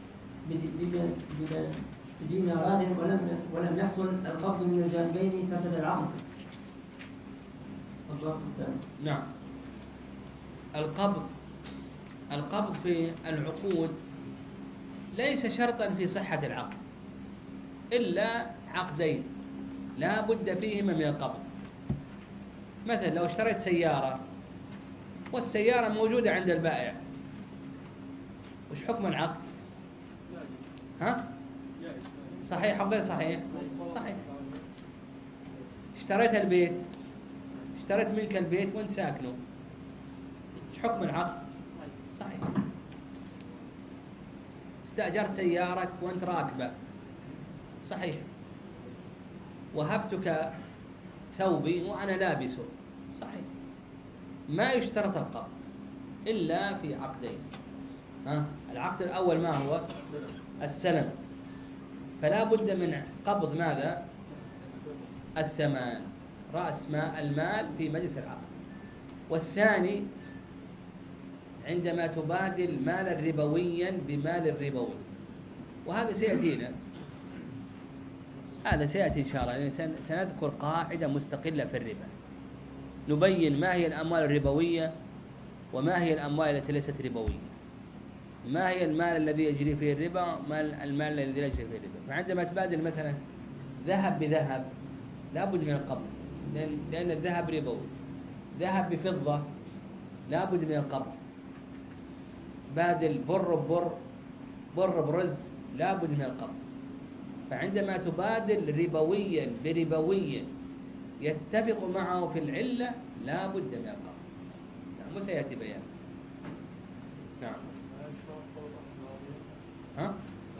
بدينارات ولم ولم يحصل القبض من الجانبين فسد العقد. نعم. القبض القبض في العقود ليس شرطا في صحة العقد إلا عقدين لا بد فيهما من القبض. مثلا لو اشتريت سيارة والسيارة موجودة عند البائع، وش حكم العقد؟ ها؟ صحيح أو غير صحيح؟ صحيح. اشتريت البيت، اشتريت منك البيت وانت ساكنه، وش حكم العقد؟ صحيح. استأجرت سيارك وانت راكبه، صحيح. وهبتك ثوبي وأنا لابسه، صحيح. ما يشترط القبض إلا في عقدين. ها؟ العقد الأول ما هو؟ السلم، فلا بد من قبض ماذا؟ الثمن، رأس مال المال في مجلس العقد. والثاني عندما تبادل مالا ربويا بمال ربوي، وهذا سيأتينا، هذا سيأتي إن شاء الله، يعني سنذكر قاعدة مستقلة في الربا نبين ما هي الأموال الربوية وما هي الأموال التي ليست ربوية، ما هي المال الذي يجري فيه الربا مال المال الذي لا يجري فيه الربا. فعندما تبادل مثلا ذهب بذهب لا بد من القبض، لأن, لأن الذهب ربوي. ذهب بفضة لا بد من القبض. بادل بر ببر، بر برز، لا بد من القبض. فعندما تبادل ربويا بربويا يتفق معه في العلة لا بد من القبض. نعم، وسيأتي بيان. نعم. ها؟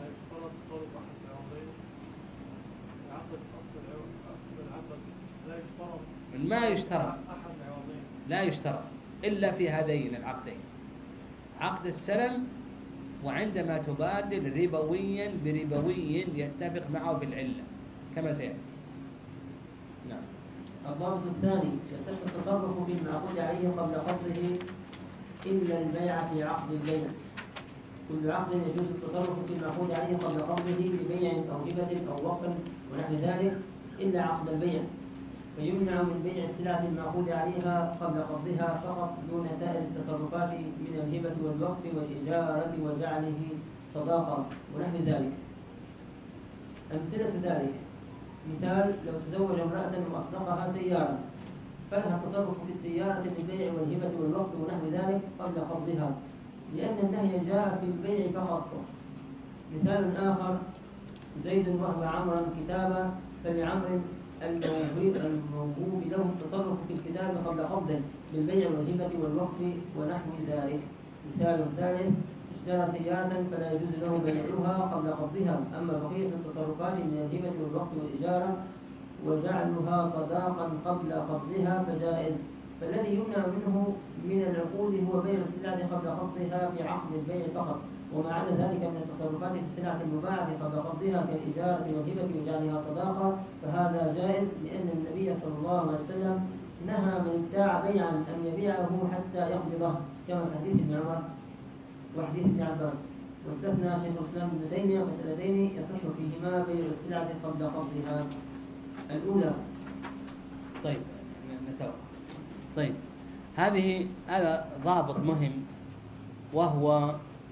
ما يشترط، لا يشترط إلا في هذين العقدين، عقد السلم وعندما تبادل ربويا بربوي يتفق معه في العلة كما سيأتي. نعم. الضابط الثاني يصح التصرف في المعقود عليه قبل قبضه إلا البيع في عقد البيع. كل عقد يجوز التصرف في المعقود عليه قبل قبضه ببيع أو هبة أو وقف ونحو ذلك إلا عقد البيع، فيمنع من بيع السلعة المعقود عليها قبل قبضها فقط دون سائر التصرفات من الهبة والوقف والإجارة وجعله صداقة ونحو ذلك. أمثلة ذلك: مثال لو تزوج امرأة وأصدقها سيارة فلها التصرف في السيارة بالبيع والهبة والوقف ونحو ذلك قبل قبضها، لأن النهي جاء في البيع فقط. مثال آخر: زيد وهب عمرا كتابا فلعمر الموهوب له التصرف في الكتاب قبل قبضه بالبيع والهبة والوقف ونحو ذلك. مثال ثالث: اشترى سيارة فلا يجوز له بيعها قبل قبضها، أما بقية التصرفات من الهبة والوقف والإجارة وجعلها صداقا قبل قبضها فجائز. فالذي يمنع منه من العقود هو بيع السلعة قبل قبضها في عقد البيع فقط، وما عدا ذلك من التصرفات في السلعة المباعة قبل قبضها كالإجارة والهبة وجعلها صداقة فهذا جائز، لأن النبي صلى الله عليه وسلم نهى من ابتاع بيعا أن يبيعه حتى يقبضه، كما في حديث ابن عمر وحديث ابن عباس. واستثنى شيخ الإسلام ابن تيمية مسألتين يصح فيهما بيع السلعة قبل قبضها. الأولى. طيب نتوقف. طيب هذه هذا ضابط مهم، وهو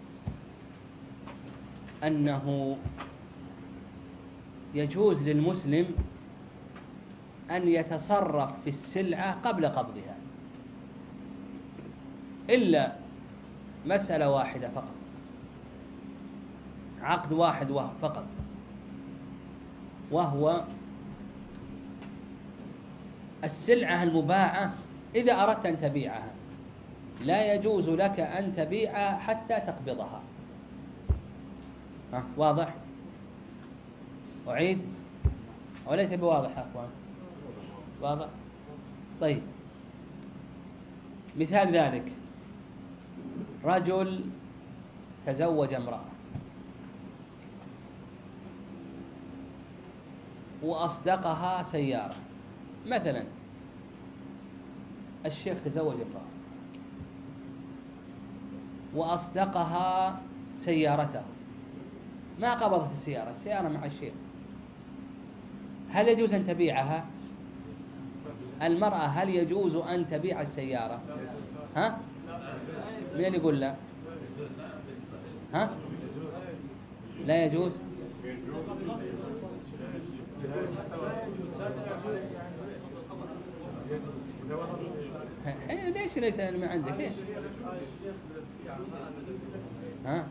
أنه يجوز للمسلم أن يتصرف في السلعة قبل قبضها، إلا مسألة واحدة فقط، عقد واحد فقط، وهو السلعة المباعة. إذا أردت أن تبيعها لا يجوز لك أن تبيعها حتى تقبضها. ها واضح؟ أعيد وليس بواضح يا أخوان؟ واضح؟ طيب مثال ذلك: رجل تزوج امرأة وأصدقها سيارة. مثلا الشيخ تزوج امرأة وأصدقها سيارته، ما قبضت السيارة، السيارة مع الشيخ، هل يجوز أن تبيعها؟ المرأة هل يجوز أن تبيع السيارة؟ ها؟ مين يقول لا؟ ها؟ لا يجوز؟ ليش ليس ما عندك إيه؟ ها؟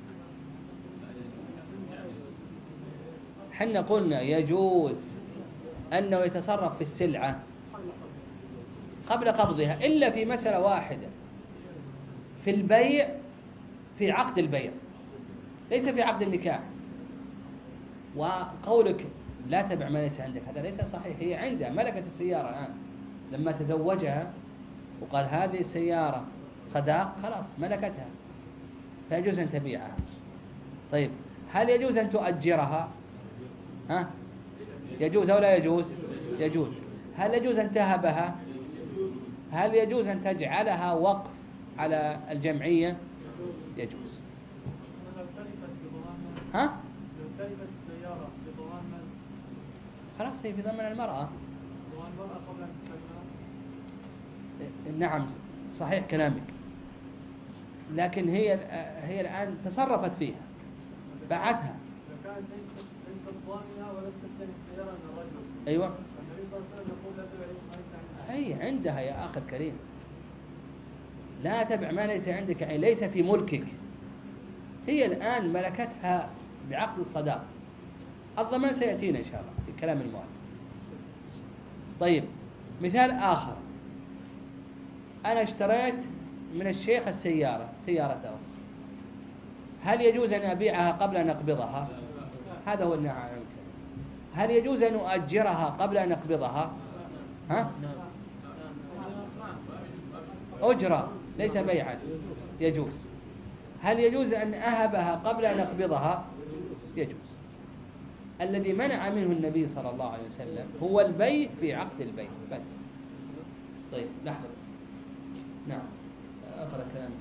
حنا قلنا يجوز أنه يتصرف في السلعة قبل قبضها إلا في مسألة واحدة، في البيع، في عقد البيع، ليس في عقد النكاح. وقولك لا تبع ما ليس عندك هذا ليس صحيح. هي عندها، ملكت السيارة الآن لما تزوجها وقال هذه السيارة صداق، خلاص ملكتها، فيجوز أن تبيعها. طيب هل يجوز أن تؤجرها؟ ها؟ يجوز أو لا يجوز؟ يجوز. هل يجوز أن تهبها؟ هل يجوز أن تجعلها وقف على الجمعية؟ يجوز. ها؟ خلاص هي في ضمن المرأة. نعم صحيح كلامك، لكن هي هي الآن تصرفت فيها، باعتها. كانت ليست ضامنة ولم تشتري السيارة من الرجل. أيوة. النبي صلى الله عليه وسلم يقول لا تبع ما ليس عندك. أي عندها يا أخي الكريم، لا تبع ما ليس عندك، يعني ليس في ملكك. هي الآن ملكتها بعقد الصداق. الضمان سيأتينا إن شاء الله في كلام المؤلف. طيب مثال آخر: أنا اشتريت من الشيخ السيارة سيارته، هل يجوز أن أبيعها قبل أن أقبضها؟ هذا هو النهي عن السلام. هل يجوز أن أؤجرها قبل أن أقبضها؟ ها؟ أجرة ليس بيعا، يجوز. هل يجوز أن أهبها قبل أن أقبضها؟ يجوز. الذي منع منه النبي صلى الله عليه وسلم هو البيع في عقد البيع بس. طيب لحظة. نعم أقرأ كلامك.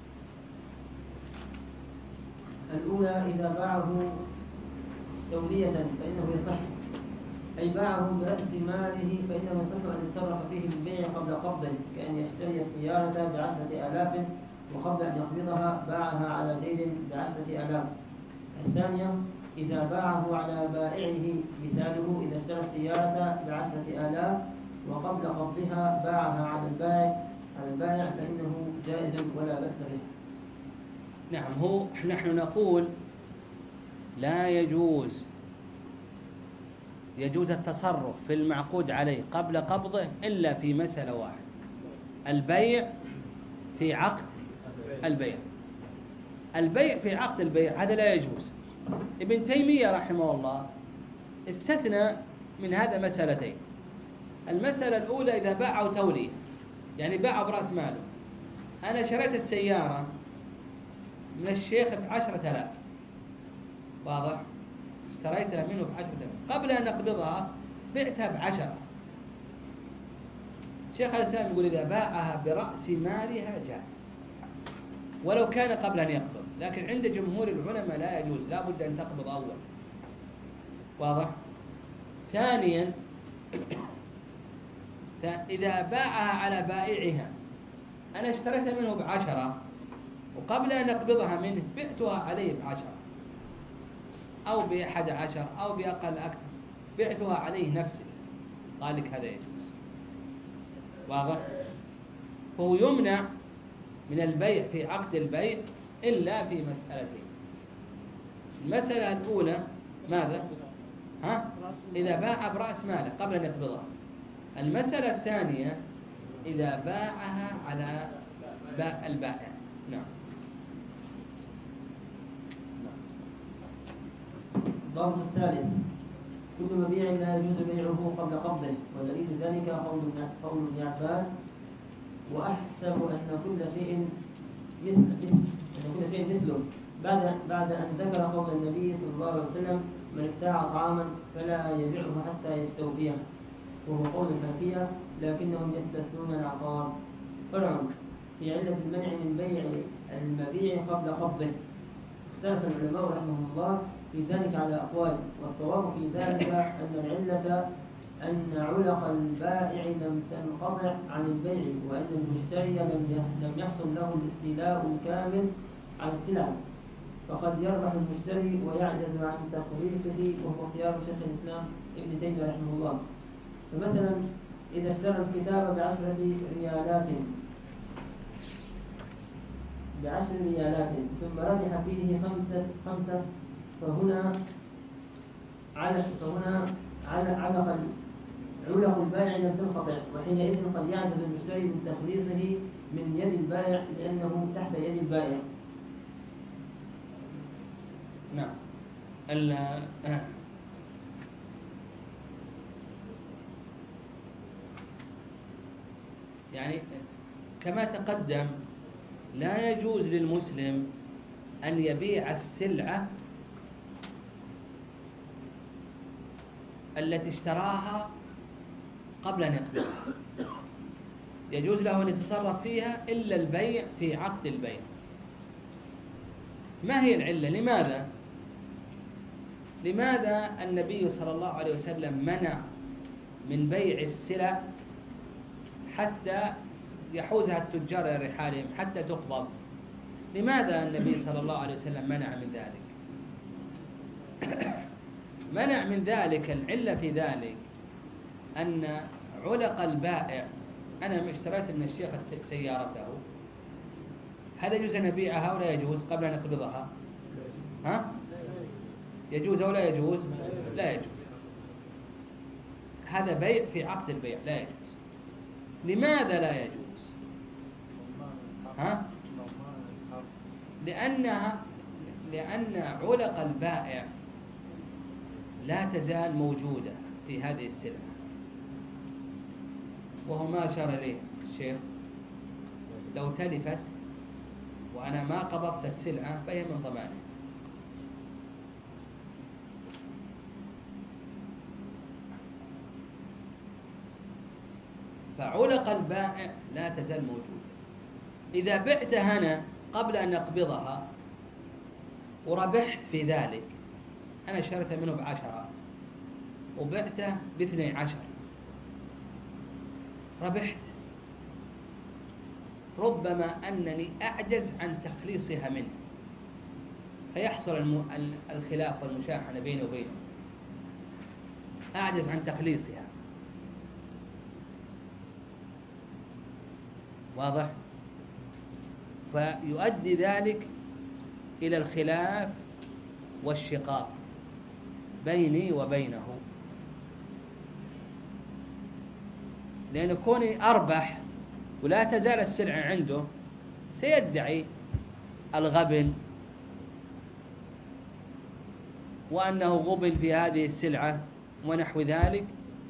الأولى إذا باعه تولية فإنه يصح، أي باعه برأس ماله فإنه يصح أن يتصرف فيه بالبيع قبل قبضه، كأن يشتري السيارة بعشرة آلاف وقبل أن يقبضها باعها على زيد بعشرة آلاف. الثانية إذا باعه على بائعه، مثاله إذا اشترى السيارة بعشرة آلاف وقبل قبضها باعها على البائع على البائع فإنه جائز ولا بأس به. نعم، هو نحن نقول لا يجوز يجوز التصرف في المعقود عليه قبل قبضه إلا في مسألة واحدة: البيع في عقد البيع. البيع في عقد البيع هذا لا يجوز. ابن تيمية رحمه الله استثنى من هذا مسألتين. المسألة الأولى إذا باعوا تولية، يعني باعوا برأس ماله. أنا شريت السيارة من الشيخ بعشرة آلاف، واضح؟ اشتريتها منه بعشرة آلاف، قبل أن أقبضها بعتها بعشرة. شيخ الإسلام يقول إذا باعها برأس مالها جاز ولو كان قبل أن يقبض، لكن عند جمهور العلماء لا يجوز، لا بد أن تقبض أول. واضح؟ ثانيا إذا باعها على بائعها، أنا اشتريتها منه بعشرة وقبل أن أقبضها منه بعتها عليه بعشرة أو بأحد عشر أو بأقل أكثر، بعتها عليه نفسه، قال لك هذا يجوز. واضح؟ فهو يمنع من البيع في عقد البيع إلا في مسألتين. المسألة الأولى ماذا؟ ها؟ إذا باع برأس ماله قبل أن يقبضها. المسألة الثانية إذا باعها على باء البائع. نعم. الضابط الثالث: كل مبيع لا يجوز بيعه قبل قبضه، ودليل ذلك قول قول ابن عباس: وأحسب أن كل شيء مثل أن كل شيء مثله، بعد بعد أن ذكر قول النبي صلى الله عليه وسلم: من ابتاع طعاما فلا يبيعه حتى يستوفيه، وهو قول الحنفية، لكنهم يستثنون العقار. فرع في علة المنع من بيع المبيع قبل قبضه. اختلف العلماء رحمهم الله في ذلك على أقوال، والصواب في ذلك أن العلة أن علق البائع لم تنقطع عن البيع، وأن المشتري لم يحصل له الاستيلاء الكامل عن السلع، فقد يربح المشتري ويعجز عن تخليصه، وهو اختيار شيخ الإسلام ابن تيمية رحمه الله. فمثلا إذا اشترى الكتاب بعشرة ريالات بعشر ريالات ثم ربح فيه خمسة خمسة فهنا على فهنا على علق علق البائع لم تنقطع، وحينئذ قد يعجز المشتري من تخليصه من يد البائع لأنه تحت يد البائع. نعم. يعني كما تقدم لا يجوز للمسلم أن يبيع السلعة التي اشتراها قبل أن يقبضها، يجوز له أن يتصرف فيها إلا البيع في عقد البيع. ما هي العلة؟ لماذا؟ لماذا النبي صلى الله عليه وسلم منع من بيع السلع حتى يحوزها التجار إلى رحالهم حتى تقبض؟ لماذا النبي صلى الله عليه وسلم منع من ذلك؟ منع من ذلك، العلة في ذلك أن علق البائع، أنا اشتريت من الشيخ سيارته، هذا يجوز أن أبيعها ولا يجوز قبل أن أقبضها؟ ها؟ يجوز أو لا يجوز؟ لا يجوز. هذا بيع في عقد البيع لا يجوز. لماذا لا يجوز؟ ها؟ لأنها لأن علق البائع لا تزال موجودة في هذه السلعة، وهو ما أشار إليه الشيخ، لو تلفت وأنا ما قبضت السلعة فهي من ضمانه. فعلق البائع لا تزال موجودة. إذا بعتها أنا قبل أن أقبضها وربحت في ذلك، أنا اشتريتها منه بعشرة وبعته باثني عشر، ربحت، ربما أنني أعجز عن تخليصها منه، فيحصل الم... الخلاف والمشاحنة بيني وبينه، أعجز عن تخليصها. واضح؟ فيؤدي ذلك إلى الخلاف والشقاق بيني وبينه، لأن كوني أربح ولا تزال السلعة عنده سيدعي الغبن وأنه غبن في هذه السلعة ونحو ذلك،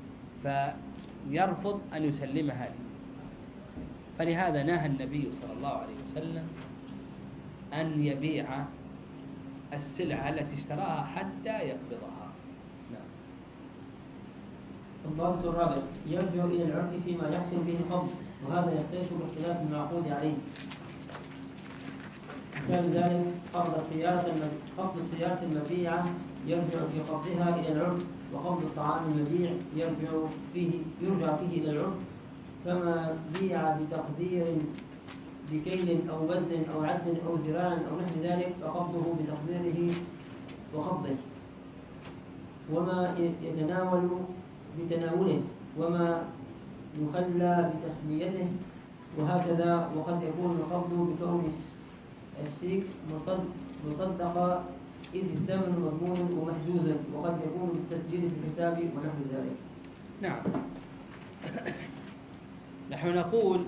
فيرفض أن يسلمها لي. فلهذا نهى النبي صلى الله عليه وسلم أن يبيع السلعة التي اشتراها حتى يقبضها. نعم. الضابط الرابع: يرجع إلى العرف فيما يحصل به القبض، وهذا يختلف باختلاف المعقود عليه. ومثال ذلك قبض السيارة الم- قبض السيارة المبيعة يرجع في قبضها إلى العرف، وقبض الطعام المبيع يرجع فيه يرجع فيه إلى العرف. فما بيع بتقدير بكيل أو وزن أو عد أو ذراع أو نحو ذلك فقبضه بتقديره وقبضه، وما يتناول بتناوله، وما يخلى بتخليته، وهكذا. وقد يكون القبض بكون الشيك مصد- مصدق إذ الثمن مضمون ومحجوزا، وقد يكون بالتسجيل في الحساب ونحو ذلك. نعم. نحن نقول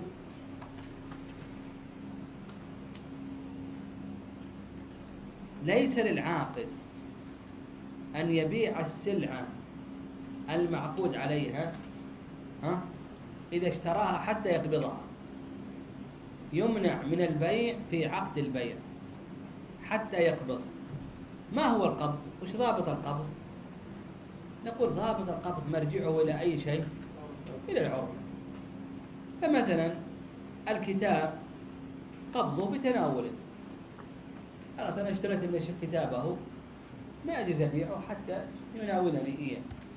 ليس للعاقد أن يبيع السلعة المعقود عليها ها إذا اشتراها حتى يقبضها. يمنع من البيع في عقد البيع حتى يقبض. ما هو القبض؟ وش ضابط القبض؟ نقول ضابط القبض مرجعه إلى أي شيء؟ إلى العرف. فمثلا الكتاب قبضه بتناوله، خلاص أنا اشتريت من الشيخ كتابه ما أجوز أبيعه حتى يناولني إياه.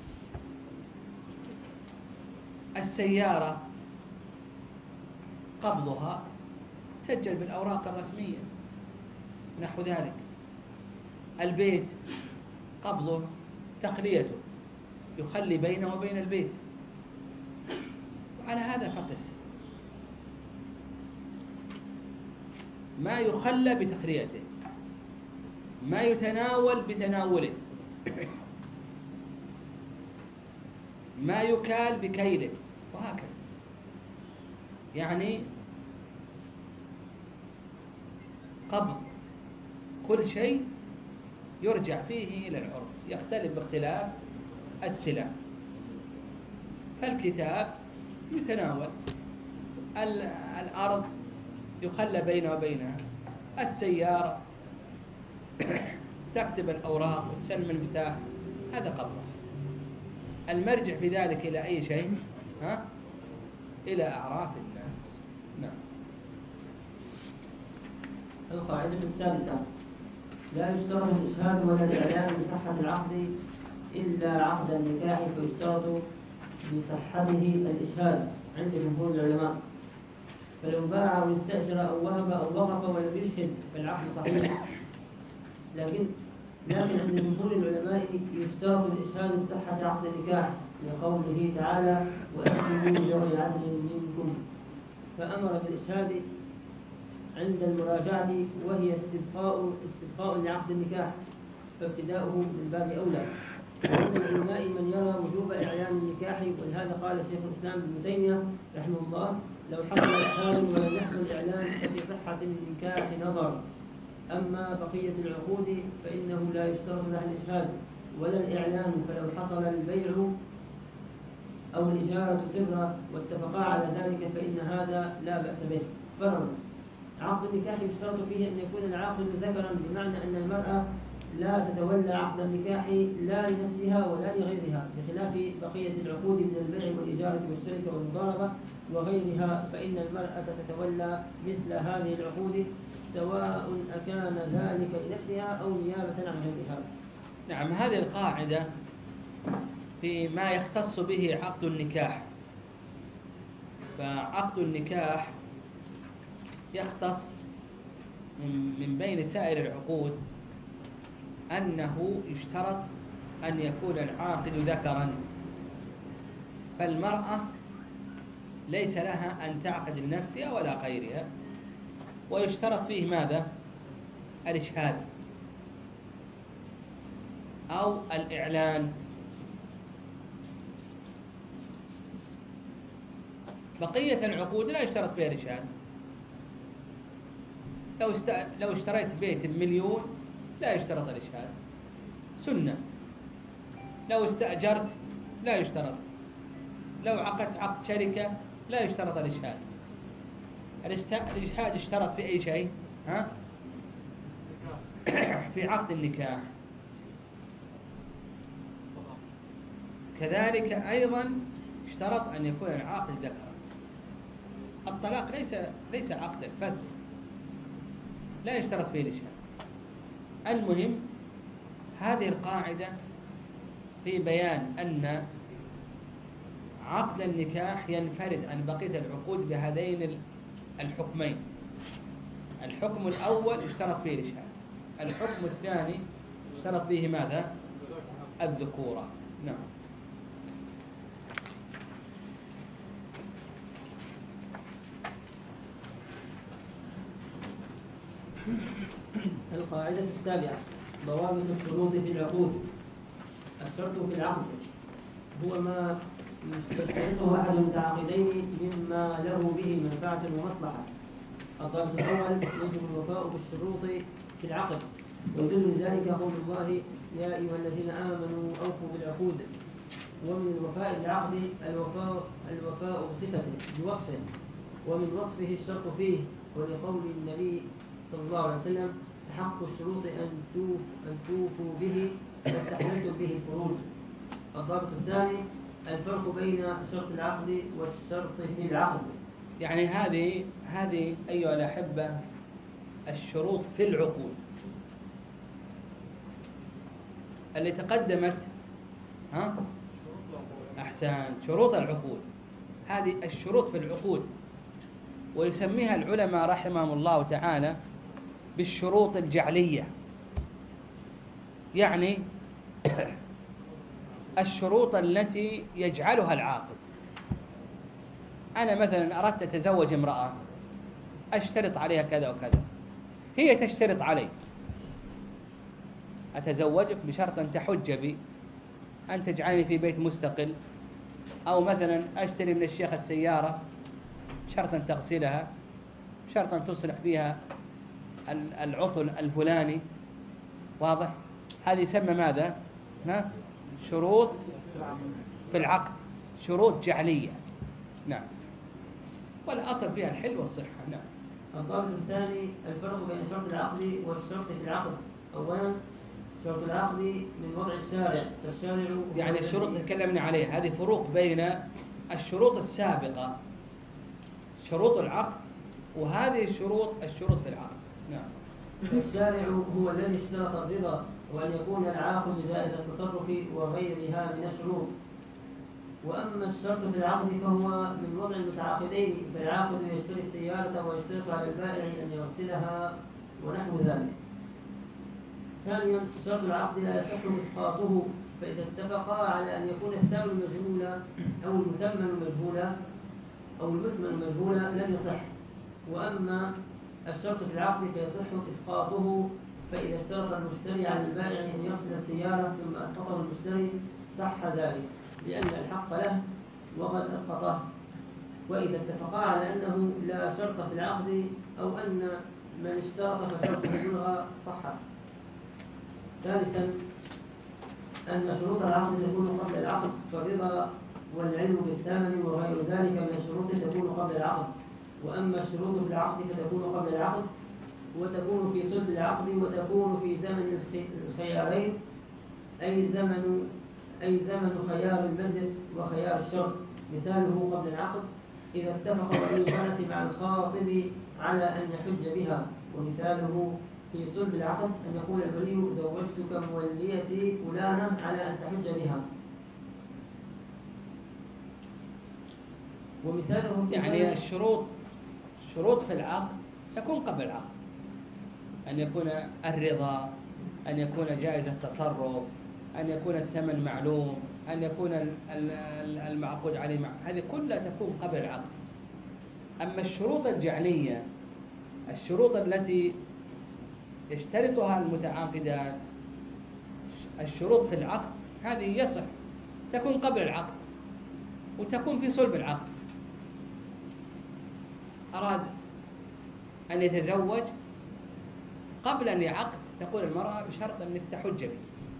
السيارة قبضها سجل بالأوراق الرسمية نحو ذلك. البيت قبضه تخليته يخلي بينه وبين البيت، وعلى هذا فقس. ما يخلى بتخليته، ما يتناول بتناوله، ما يكال بكيله، وهكذا. يعني قبض كل شيء يرجع فيه إلى العرف، يختلف باختلاف السلع. فالكتاب يتناول، الأرض يخلى بينه وبينها، السيارة تكتب الأوراق وتسلم المفتاح، هذا قبضه. المرجع في ذلك إلى أي شيء؟ ها؟ إلى أعراف الناس. نعم. القاعدة السادسة: لا يشترط الإشهاد ولا الإعلان بصحة العقد إلا عقد النكاح، فيشترط بصحته الإشهاد عند جمهور العلماء. فلو باع أو استأجر أو وهب أو وقف ولم يشهد فالعقد صحيح، لكن لكن عند جمهور العلماء يشترط الإشهاد بصحة عقد النكاح لقوله تعالى: وأكملوا ذوي عدل منكم، فأمر بالإشهاد عند المراجعة، وهي استبقاء استبقاء لعقد النكاح، فابتداؤه من باب أولى. ومن العلماء من يرى وجوب إعلان النكاح، ولهذا قال شيخ الإسلام ابن تيمية رحمه الله: لو حصل إشهاد ولم يحصل إعلان ففي صحة النكاح نظر، أما بقية العقود فإنه لا يشترط لها الإشهاد ولا الإعلان، فلو حصل البيع أو الإجارة سرا واتفقا على ذلك فإن هذا لا بأس به. فرضا: عقد النكاح يشترط فيه أن يكون العاقد ذكرا، بمعنى أن المرأة لا تتولى عقد النكاح لا لنفسها ولا لغيرها، بخلاف بقية العقود من البيع والإجارة والشركة والمضاربة وغيرها، فإن المرأة تتولى مثل هذه العقود سواء أكان ذلك لنفسها أو نيابة عن غيرها. نعم. هذه القاعدة فيما يختص به عقد النكاح. فعقد النكاح يختص من بين سائر العقود أنه يشترط أن يكون العاقد ذكرا، فالمرأة ليس لها أن تعقد لنفسها ولا غيرها. ويشترط فيه ماذا؟ الإشهاد أو الإعلان. بقية العقود لا يشترط فيها الإشهاد. لو است... لو اشتريت بيت بمليون لا يشترط الإشهاد، سنة. لو استأجرت لا يشترط. لو عقدت عقد شركة لا يشترط الإشهاد. الاست... الإشهاد اشترط في أي شيء؟ ها؟ في عقد النكاح. كذلك أيضا اشترط أن يكون العاقد ذكرا. الطلاق ليس ليس عقدا، فسخ. لا يشترط فيه الإشهاد. المهم هذه القاعدة في بيان أن عقد النكاح ينفرد عن بقية العقود بهذين الحكمين. الحكم الأول اشترط فيه الإشهاد، الحكم الثاني اشترط فيه ماذا؟ الذكورة. نعم. القاعدة السابعة: ضوابط الشروط في العقود. الشرط في العقد هو ما يشترطه أحد المتعاقدين مما له به منفعة ومصلحة. الضابط الأول: يجب الوفاء بالشروط في العقد، ويدل لذلك قول الله: يا أيها الذين آمنوا أوفوا بالعقود. ومن الوفاء بالعقد الوفاء الوفاء بصفته بوصفه، ومن وصفه الشرط فيه، ولقول النبي صلى الله عليه وسلم: حق الشروط أن توف أن توفوا به واستحللتم به الفروج. الضابط الثاني: الفرق بين شرط العقد والشرط في العقد. يعني هذه هذه أيها الأحبة الشروط في العقود اللي تقدمت، ها أحسن، شروط العقود. هذه الشروط في العقود، ويسميها العلماء رحمهم الله تعالى بالشروط الجعلية. يعني الشروط التي يجعلها العاقد. أنا مثلا أردت أتزوج امرأة، أشترط عليها كذا وكذا، هي تشترط علي: أتزوجك بشرط أن تحج بي، أن تجعلني في بيت مستقل، أو مثلا أشتري من الشيخ السيارة شرطا تغسلها، شرطا تصلح فيها العطل الفلاني. واضح؟ هذه يسمى ماذا؟ ها؟ شروط في العقد، شروط جعلية. نعم. والأصل فيها الحل والصحة. نعم. الضابط الثاني: الفرق بين شرط العقد والشرط في العقد. أولا، شرط العقد من وضع الشارع، فالشارع يعني الشروط تكلمنا عليها، هذه فروق بين الشروط السابقة شروط العقد وهذه الشروط الشروط في العقد. نعم. الشارع هو الذي اشترط الرضا وأن يكون العاقد جائز التصرف وغيرها من الشروط. وأما الشرط في العقد فهو من وضع المتعاقدين، فالعاقد يشتري السيارة ويشترط على البائع أن يغسلها ونحو ذلك. ثانيا، شرط العقد لا يصح إسقاطه، فإذا اتفقا على أن يكون الثمن مجهولا أو المثمن مجهولا أو المثمن مجهولا لم يصح. وأما الشرط في العقد فيصح إسقاطه، فإذا اشترط المشتري على البائع أن يغسل السيارة ثم أسقطه المشتري صح ذلك، لأن الحق له وقد أسقطه. وإذا اتفقا على أنه لا شرط في العقد أو أن من اشترط فشرطه يلغى صح. ثالثا، أن شروط العقد تكون قبل العقد، فالرضا والعلم بالثمن وغير ذلك من الشروط تكون قبل العقد. وأما الشروط في العقد فتكون قبل العقد، وتكون في صلب العقد، وتكون في زمن الخيارين، أي زمن أي زمن خيار المجلس وخيار الشرط. مثاله قبل العقد: إذا اتفق ولي البنت مع الخاطب على أن يحج بها. ومثاله في صلب العقد أن يقول الولي: زوجتك موليتي فلانة على أن تحج بها. ومثاله يعني الشروط الشروط في العقد تكون قبل العقد، أن يكون الرضا، أن يكون جائز التصرف، أن يكون الثمن معلوم، أن يكون المعقود عليه مع... هذه كلها تكون قبل العقد. أما الشروط الجعلية، الشروط التي يشترطها المتعاقدان، الشروط في العقد هذه يصح تكون قبل العقد وتكون في صلب العقد. أراد أن يتزوج، قبل أن يعقد تقول المرأة بشرط أنك تحج بي،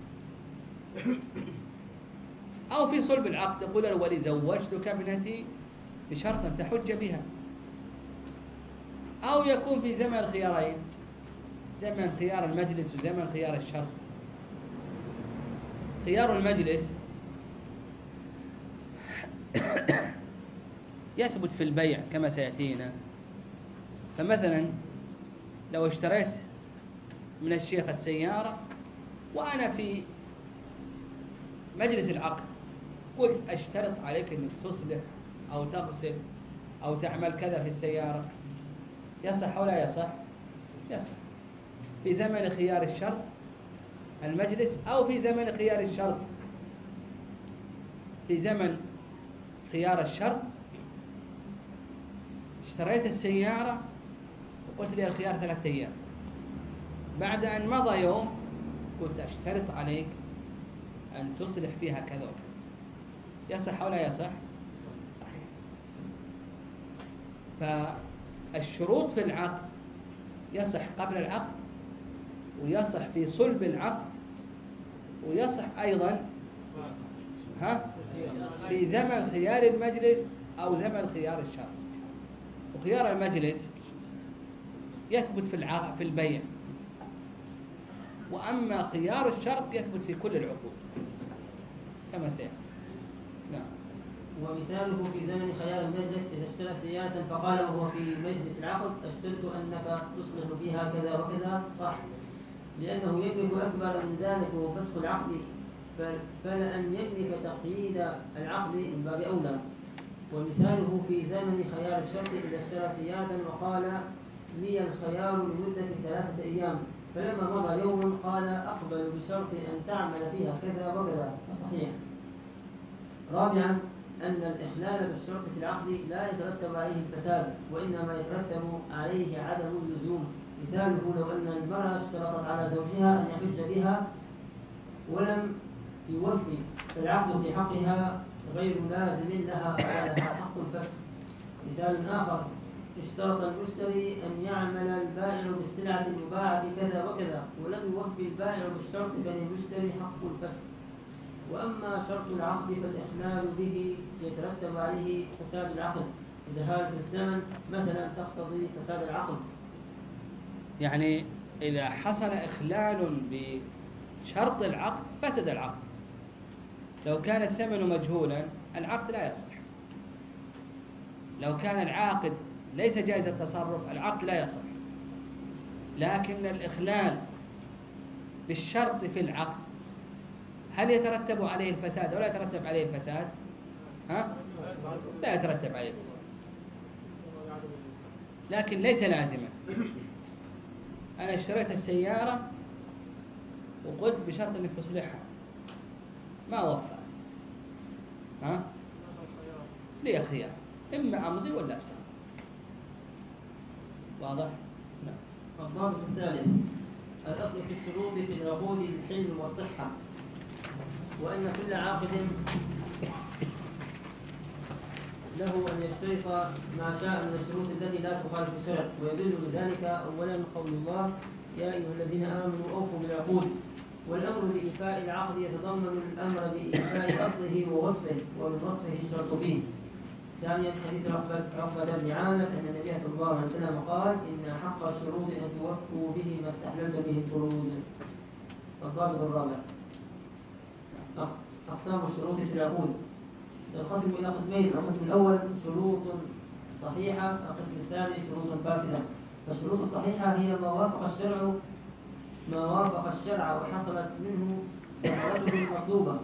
أو في صلب العقد تقول الولي: زوجتك ابنتي بشرط أن تحج بها. أو يكون في زمن الخيارين، زمن خيار المجلس وزمن خيار الشرط. خيار المجلس يثبت في البيع كما سيأتينا. فمثلا لو اشتريت من الشيخ السيارة وأنا في مجلس العقد قلت أشترط عليك أنك تصلح أو تغسل أو تعمل كذا في السيارة، يصح أو لا يصح؟ يصح في زمن خيار الشرط المجلس أو في زمن خيار الشرط. في زمن خيار الشرط اشتريت السيارة وقلت لي الخيار ثلاثة أيام، بعد أن مضى يوم قلت أشترط عليك أن تصلح فيها كذا وكذا، يصح أو لا يصح؟ صحيح. فالشروط في العقد يصح قبل العقد، ويصح في صلب العقد، ويصح أيضا ها في زمن خيار المجلس أو زمن خيار الشرط. وخيار المجلس يثبت في العقد في البيع، وأما خيار الشرط يثبت في كل العقود كما سيأتي. نعم. ومثاله في زمن خيار المجلس إذا اشترى سيارة فقال وهو في مجلس العقد اشترط أنك تصلح فيها كذا وكذا، صح، لأنه يملك أكبر من ذلك وهو فسخ العقد، فلأن يملك تقييد العقد من باب أولى. ومثاله في زمن خيار الشرط إذا اشترى سيارة وقال لي الخيار لمدة ثلاثة أيام، فلما مضى يوم قال أقبل بشرط أن تعمل فيها كذا وكذا، صحيح. رابعا أن الإخلال بالشرط في العقد لا يترتب عليه الفساد، وإنما يترتب عليه عدم اللزوم. مثاله لو أن المرأة اشترطت على زوجها أن يحج بها ولم يوفي، فالعقد في حقها غير لازم لها ولها حق الفسخ. مثال آخر اشترط المشتري أن يعمل البائع بالسلعة المباعة كذا وكذا ولم يوفي البائع بالشرط فللمشتري حق الفسخ. وأما شرط العقد فالإخلال به يترتب عليه فساد العقد، زهالة الزمن مثلا تقتضي فساد العقد. يعني إذا حصل إخلال بشرط العقد فسد العقد. لو كان الثمن مجهولا العقد لا يصح. لو كان العاقد ليس جائز التصرف العقد لا يصح. لكن الإخلال بالشرط في العقد هل يترتب عليه الفساد أو لا يترتب عليه الفساد؟ ها؟ لا يترتب عليه الفساد، لكن ليس لازما. أنا اشتريت السيارة وقلت بشرط أنك تصلحها، ما وفى، ها؟ لي خيار، إما أمضي ولا أفسخ. واضح؟ نعم. الضابط الثالث الأصل في الشروط في العقود الحلم والصحة، وأن كل عاقد له أن يشترط ما شاء من الشروط التي لا تخالف الشرع، ويدل لذلك أولا قول الله يا أيها الذين آمنوا أوفوا بالعقود. والأمر بإيفاء العقد يتضمن الأمر بإيفاء أصله ووصفه ومن وصفه الشرط به. ثانيا حديث عقبة بن عامر أن النبي صلى الله عليه وسلم قال إن حق الشروط أن توفوا به ما استحللت به الفروج. الضابط الرابع أقسام الشروط في العقود تنقسم إلى قسمين. القسم الأول شروط صحيحة، القسم الثاني شروط فاسدة. فالشروط الصحيحة هي ما وافق الشرع ما وافق الشرع وحصلت منه ثمرته المطلوبة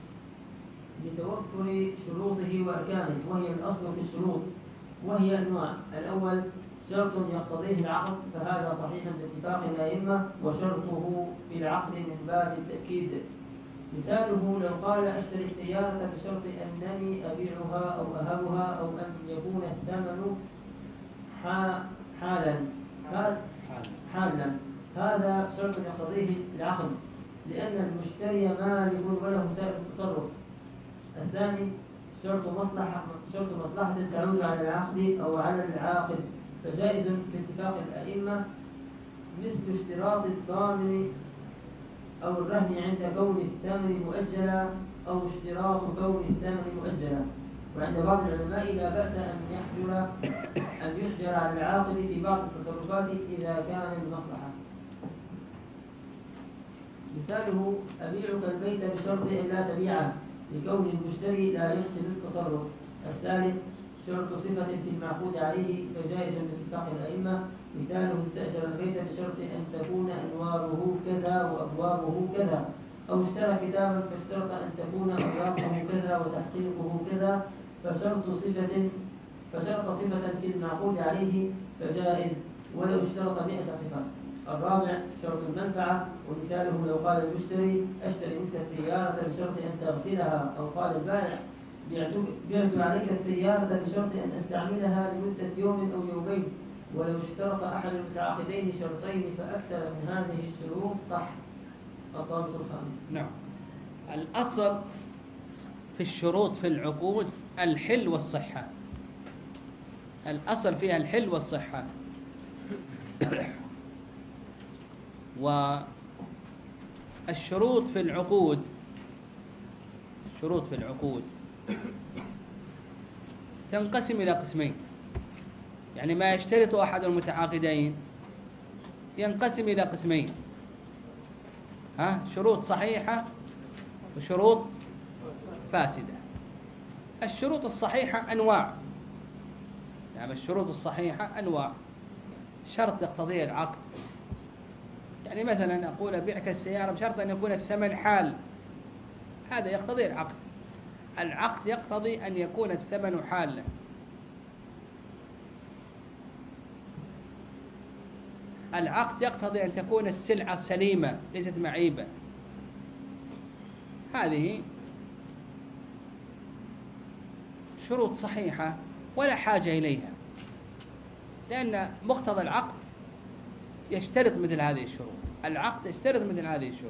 لتوفر شروطه وأركانه، وهي الأصل في الشروط، وهي أنواع. الأول شرط يقتضيه العقد، فهذا صحيح باتفاق الأئمة، وشرطه في العقد من باب التأكيد. مثاله لو قال اشتري السيارة بشرط أنني أبيعها أو أهبها أو أن يكون الثمن حالا حالا هذا شرط يقتضيه العقد، لأن المشتري مالك وله سائر التصرف. الثاني شرط مصلحة شرط مصلحة تعود على العقد أو على العاقد، فجائز باتفاق الأئمة، مثل اشتراط الضامن أو الرهن عند كون الثمن مؤجلا أو اشتراط كون الثمن مؤجلا. وعند بعض العلماء لا بأس أن يحجر أن يحجر على العاقد في بعض التصرفات إذا كان المصلحة. مثاله أبيعك البيت بشرط أن لا تبيعه لكون المشتري لا يحسن التصرف. الثالث شرط صفة في المعقود عليه، فجائز باتفاق الأئمة، مثاله استأجر البيت بشرط أن تكون أنواره كذا وأبوابه كذا، أو اشترى كتابا فاشترط أن تكون أوراقه كذا وتحقيقه كذا، فشرط صفة فشرط صفة في المعقود عليه فجائز ولو اشترط مئة صفة. الرابع شرط المنفعة، ومثاله لو قال المشتري أشتري منك السيارة بشرط أن تغسلها، أو قال البائع بعت عليك السيارة بشرط أن أستعملها لمدة يوم أو يومين، ولو اشترط أحد المتعاقدين شرطين فأكثر من هذه الشروط صح. الضابط الخامس. نعم. الأصل في الشروط في العقود الحل والصحة، الأصل فيها الحل والصحة. والشروط في العقود الشروط في العقود تنقسم إلى قسمين، يعني ما يشترط أحد المتعاقدين ينقسم إلى قسمين، ها شروط صحيحة وشروط فاسدة. الشروط الصحيحة أنواع، يعني الشروط الصحيحة أنواع. شرط يقتضيه العقد، يعني مثلا أقول أبيعك السيارة بشرط أن يكون الثمن حال، هذا يقتضي العقد. العقد يقتضي أن يكون الثمن حالا. العقد يقتضي أن تكون السلعة سليمة ليست معيبة. هذه شروط صحيحة ولا حاجة إليها، لأن مقتضى العقد يشترط مثل هذه الشروط. العقد يشترط مثل هذه الشروط.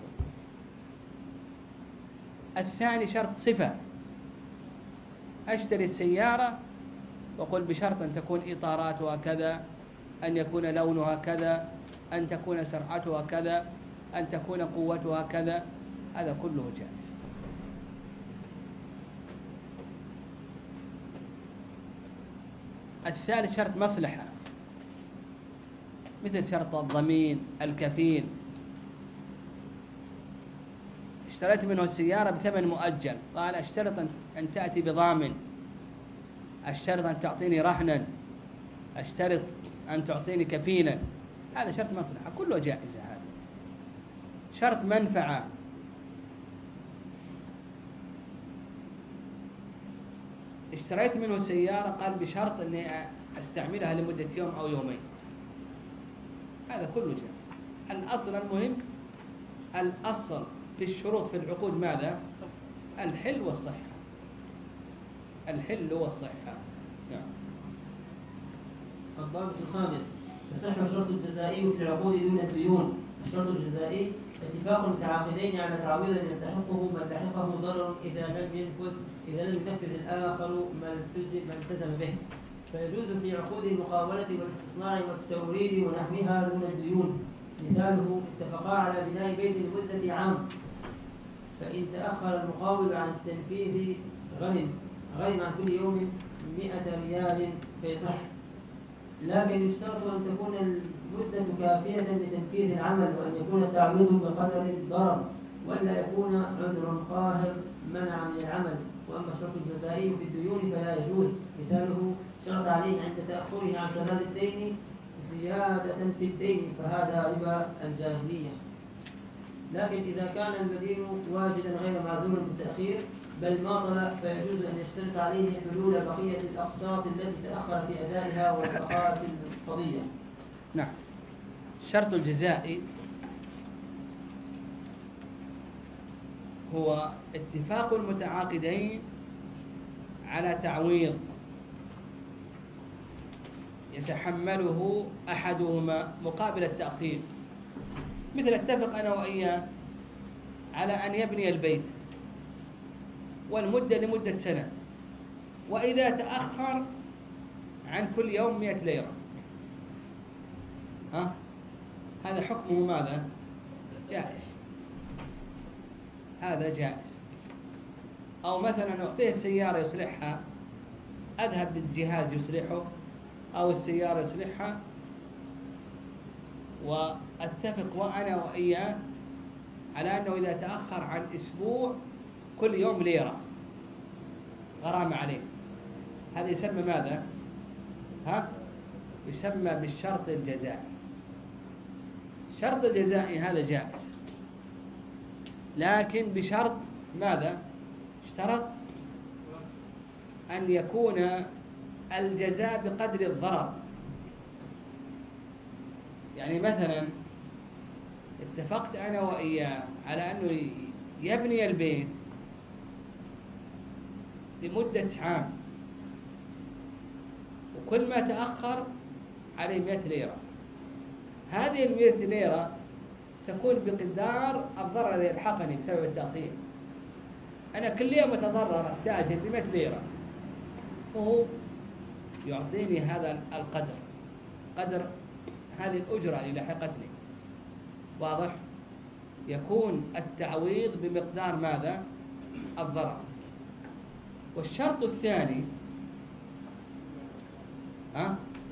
الثاني شرط صفة، أشتري السيارة وقل بشرط أن تكون إطاراتها كذا، أن يكون لونها كذا، أن تكون سرعتها كذا، أن تكون قوتها كذا، هذا كله جائز. الثالث شرط مصلحة، مثل شرط الضمين الكفيل. اشتريت منه السيارة بثمن مؤجل، قال اشترط أن تأتي بضامن، اشترط أن تعطيني رهنا، اشترط أن تعطيني كفيلا، هذا شرط مصلحة كله جائز. هذا شرط منفعة، اشتريت منه السيارة قال بشرط أني أستعملها لمدة يوم أو يومين، هذا كله جائز. الأصل المهم، الأصل في الشروط في العقود ماذا؟ الحل والصحة، الحل والصحة. نعم. الضابط الخامس يصح الشرط الجزائي في العقود دون الديون. الشرط الجزائي اتفاق المتعاقدين على تعويض يستحقه من لحقه ضرر إذا لم ينفذ إذا لم ينفذ الآخر ما التزم به، فيجوز في عقود المقاولة والاستصناع والتوريد ونحوها دون الديون. مثاله اتفقا على بناء بيت لمدة عام، فإن تأخر المقاول عن التنفيذ غنم غنم عن كل يوم مئة ريال فيصح، لكن يشترط أن تكون المدة كافية لتنفيذ العمل، وأن يكون التعويض بقدر الضرر، وألا يكون عذر قاهر منع من العمل. وأما الشرط الجزائي في الديون فلا يجوز. مثاله شرط عليه عند تأخره عن سداد الدين زيادة في الدين، فهذا ربا الجاهلية. لكن إذا كان المدين واجدا غير معذور بالتأخير بل ماطل، فيجوز أن يشترط عليه حلول بقية الأقساط التي تأخر في أدائها والبقاء القضية. نعم. الشرط الجزائي هو اتفاق المتعاقدين على تعويض يتحمله أحدهما مقابل التأخير. مثل اتفق أنا وإياه على أن يبني البيت والمدة لمدة سنة، وإذا تأخر عن كل يوم مئة ليرة، ها؟ هذا حكمه ماذا؟ جائز، هذا جائز. أو مثلا أعطيه السيارة يصلحها، أذهب بالجهاز يصلحه أو السيارة يصلحها، وأتفق وأنا وإياه على أنه إذا تأخر عن أسبوع كل يوم ليرة غرامة عليه، هذا يسمى ماذا؟ ها؟ يسمى بالشرط الجزائي. الشرط الجزائي هذا جائز، لكن بشرط ماذا؟ اشترط أن يكون الجزاء بقدر الضرر. يعني مثلا اتفقت أنا وإياه على أنه يبني البيت لمدة عام، وكل ما تأخر عليه مئة ليرة. هذه المئة ليرة تكون بقدار الضرر الذي يلحقني بسبب التأخير. أنا كل يوم أتضرر أستأجر بمئة ليرة، وهو يعطيني هذا القدر، قدر هذه الأجرة اللي لحقتني. واضح؟ يكون التعويض بمقدار ماذا؟ الضرر. والشرط الثاني ها؟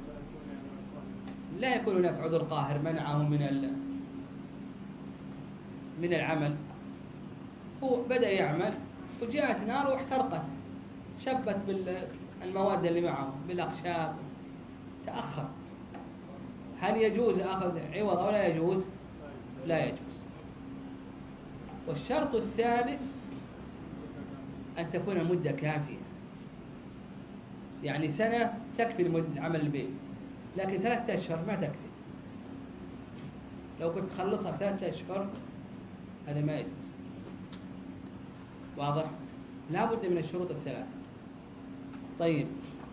لا يكون هناك عذر قاهر منعه من من العمل. هو بدأ يعمل وجاءت نار واحترقت، شبت بالمواد اللي معه بالأخشاب، تأخر. هل يجوز أخذ عوض أو لا يجوز؟ لا يجوز. والشرط الثالث أن تكون المدة كافية، يعني سنة تكفي لمدة عمل البيت، لكن ثلاثة أشهر ما تكفي. لو كنت تخلصها في ثلاثة أشهر هذا ما يجوز. واضح؟ لا بد من الشروط الثلاثة. طيب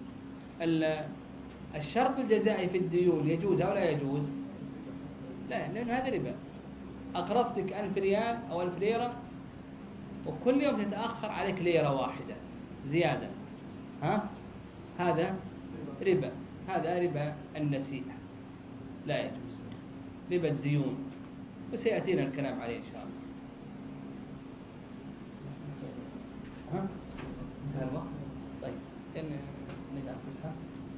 الشرط الجزائي في الديون يجوز أو لا يجوز؟ لا، لأن هذا ربا. أقرضتك ألف ريال أو ألف ليرة، وكل يوم تتأخر عليك ليرة واحدة زيادة، ها؟ هذا ربا، هذا ربا النسيئة، لا يجوز. ربا الديون، وسيأتينا الكلام عليه إن شاء الله. ها؟ انتهى الوقت؟ طيب نجعل فسحة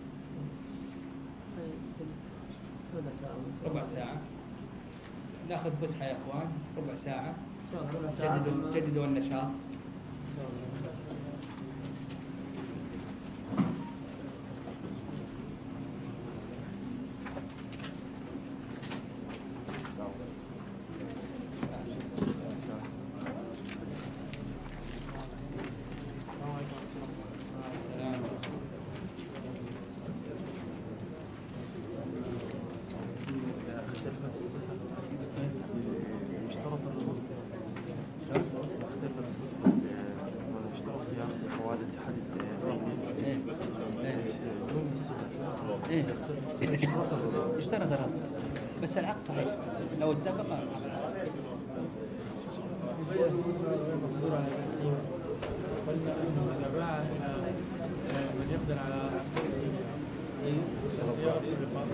ربع ساعة. ناخذ فسحة يا اخوان، ربع ساعة. جددوا جددوا النشاط. اشترط الرد، بس العقد صحيح لو اتفق. قلنا انه اذا باع من يقدر على سيارة سابقة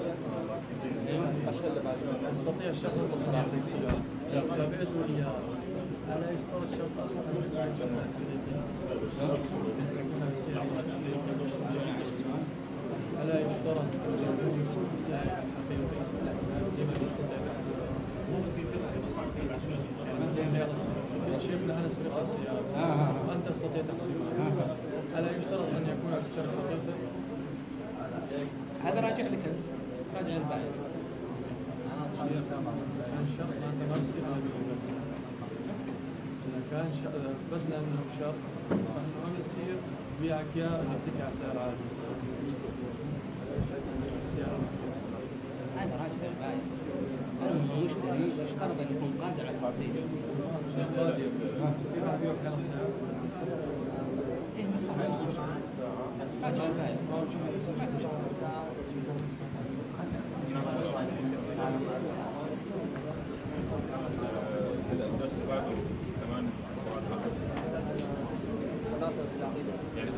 يستطيع الشخص ان يعطي سيارة، فبعته اياها، الا يشترط شرط اخر ان ألا يشترط أن يكون السائق حقيقي لما يستطيع شيخنا أنا سرقت السيارة وأنت تستطيع تحسيبها، ألا يشترط أن يكون السرق حقيقي؟ هذا راجع لك، راجع البائع. كان شرط أنت ما بصير إذا كان أثبتنا أنه شرط فإنه ما بصير بيعك إياه نعطيك على سعر عالي. هذا راجع البائع. المشتري يشترط أن يكون قادر على التحصيل. قادر يصير أبيع على سعر. راجع البائع. ما تشترط. الدرس بعده كمان يعني